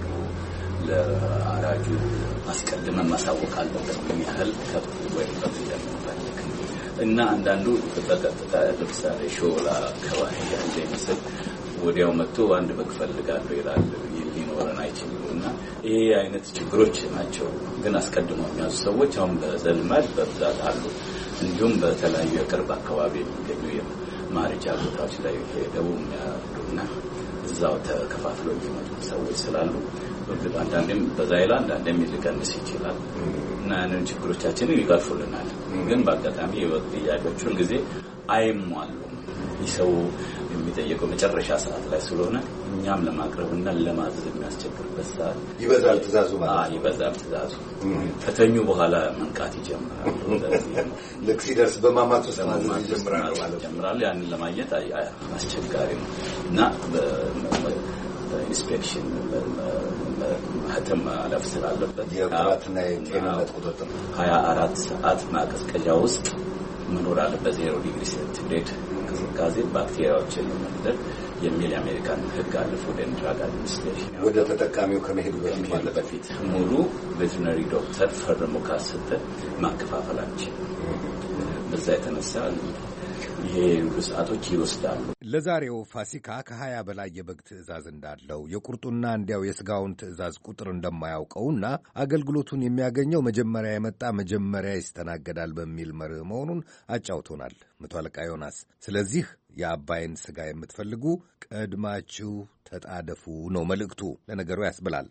ለአራጁ አስቀድመን ማሳወቅ አለበት ምን ያህል ከብት ወይም በግ እንደምንፈልግ እና አንዳንዱ በቀጥታ ለምሳሌ ሾላ ከባህል ያለ ይመስል ወዲያው መጥቶ አንድ በግ ፈልጋለሁ ይላል። ሊኖረን አይችልም እና ይሄ አይነት ችግሮች ናቸው። ግን አስቀድሞ የሚያዙ ሰዎች አሁን በዘልማድ በብዛት አሉ። እንዲሁም በተለያዩ የቅርብ አካባቢ የሚገኙ የማርጃ ቦታዎች ላይ ሄደው የሚያሉና እዛው ተከፋፍለው የሚመጡ ሰዎች ስላሉ አንዳንዴም በዛ ይላል፣ አንዳንዴም ሊቀንስ ይችላል እና ያንን ችግሮቻችንን ይጋፉልናል። ግን በአጋጣሚ የወጥ ጥያቄዎች ሁል ጊዜ አይሟሉም። ሰው የሚጠየቀው መጨረሻ ሰዓት ላይ ስለሆነ እኛም ለማቅረብና ለማዘዝ የሚያስቸግርበት ሰዓት ይበዛል። ትእዛዙ ማለት ይበዛል። ትእዛዙ ከተኙ በኋላ መንቃት ይጀምራል። ልክ ሲደርስ በማማት ውስጥ ማዘዝ ይጀምራል ማለት ይጀምራል። ያንን ለማግኘት አስቸጋሪ ነው እና ኢንስፔክሽን ህተም ማለፍ ስላለበት የጥራትና የጤንነት ቁጥጥር ሀያ አራት ሰዓት ማቀዝቀዣ ውስጥ መኖር አለበት። ዜሮ ዲግሪ ሴንቲግሬድ ቅዝቃዜ ባክቴሪያዎችን ለመግደል የሚል የአሜሪካን ህግ አለ። ፉድ ኤንድ ድራግ አድሚኒስትሬሽን ወደ ተጠቃሚው ከመሄዱ በፊት ማለት በፊት ሙሉ ቬተሪነሪ ዶክተር ፈርሞ ካሰጠ ማከፋፈላችን በዛ የተነሳ ይሄ ሰዓቶች ይወስዳሉ። ለዛሬው ፋሲካ ከሀያ በላይ የበግ ትዕዛዝ እንዳለው የቁርጡና እንዲያው የስጋውን ትዕዛዝ ቁጥር እንደማያውቀውና አገልግሎቱን የሚያገኘው መጀመሪያ የመጣ መጀመሪያ ይስተናገዳል በሚል መርህ መሆኑን አጫውቶናል መቶ አለቃ ዮናስ። ስለዚህ የአባይን ስጋ የምትፈልጉ ቀድማችሁ ተጣደፉ ነው መልእክቱ። ለነገሩ ያስብላል።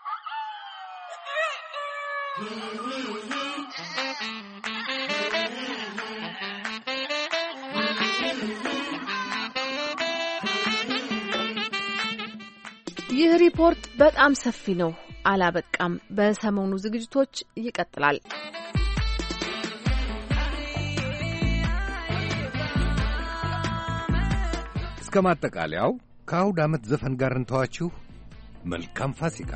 ይህ ሪፖርት በጣም ሰፊ ነው፣ አላበቃም። በሰሞኑ ዝግጅቶች ይቀጥላል። እስከ ማጠቃለያው ከአውድ ዓመት ዘፈን ጋር እንተዋችሁ። መልካም ፋሲካ።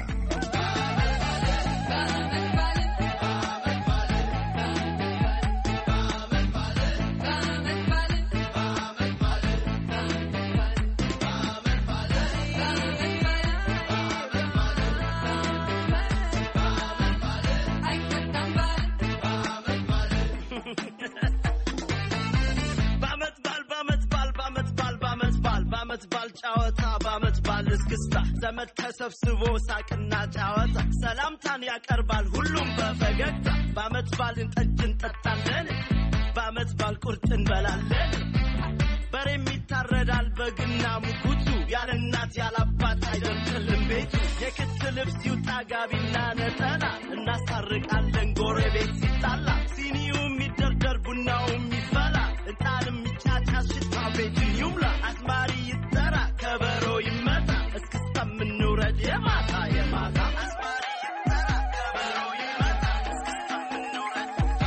ጫወታ በአመት ባል እስክስታ ዘመድ ተሰብስቦ ሳቅና ጫወታ ሰላምታን ያቀርባል ሁሉም በፈገግታ በአመት ባልን ጠጅ እንጠጣለን በአመት ባል ቁርጥ እንበላለን በሬም ይታረዳል በግና ሙኩቱ ያለ እናት ያለ አባት አይደርስልም ቤቱ የክት ልብስ ይውጣ ጋቢና ነጠላ እናስታርቃለን ጎረቤት ሲጣላ ሲኒውም ይደርደር ቡናውም ይፈላ እጣንም ይጫጫስ ሽታ ቤቱን ይሙላ አዝማሪ ይጠራ ከበሮ ይመታ እስክስታም እንውረድ የማታ የማታ አዝማሪ ይጠራ ከበሮ ይመታ እስክስታም እንውረድ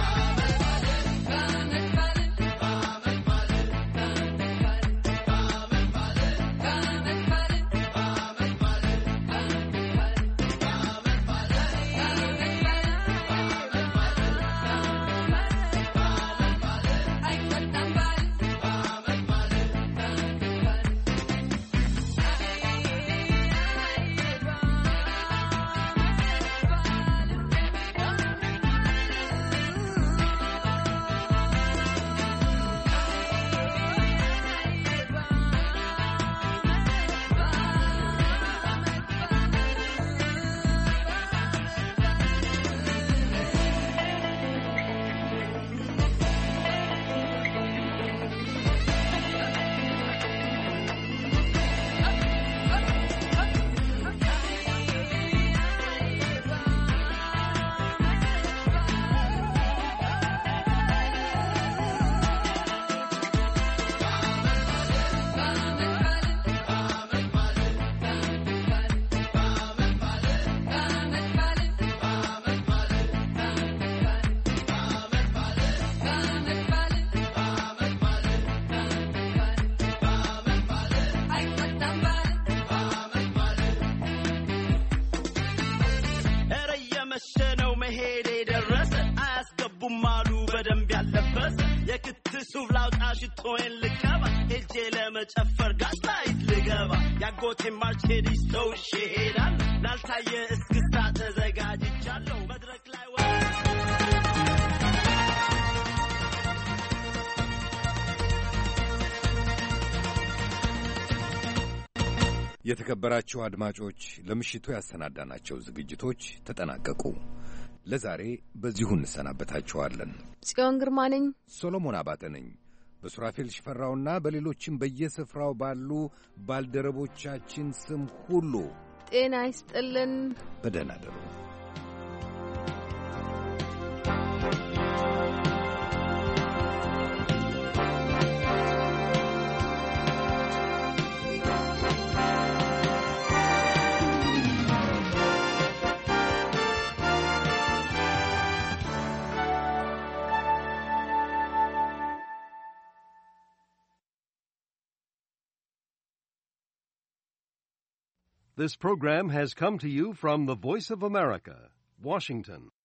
ሱፍ ላውጣ ሽቶዬን ልቀባ ሄጄ ለመጨፈር ጋስታይት ልገባ ያጎቴ ማርቼዲስ ተውሼ ሄዳለሁ ላልታየ እስክስታ ተዘጋጅቻለሁ መድረክ ላይ የተከበራችሁ አድማጮች ለምሽቱ ያሰናዳናቸው ዝግጅቶች ተጠናቀቁ። ለዛሬ በዚሁ እንሰናበታችኋለን። ጽዮን ግርማ ነኝ። ሶሎሞን አባተ ነኝ። በሱራፌል ሽፈራውና በሌሎችም በየስፍራው ባሉ ባልደረቦቻችን ስም ሁሉ ጤና ይስጥልን። በደህና አደሩ። This program has come to you from the Voice of America, Washington.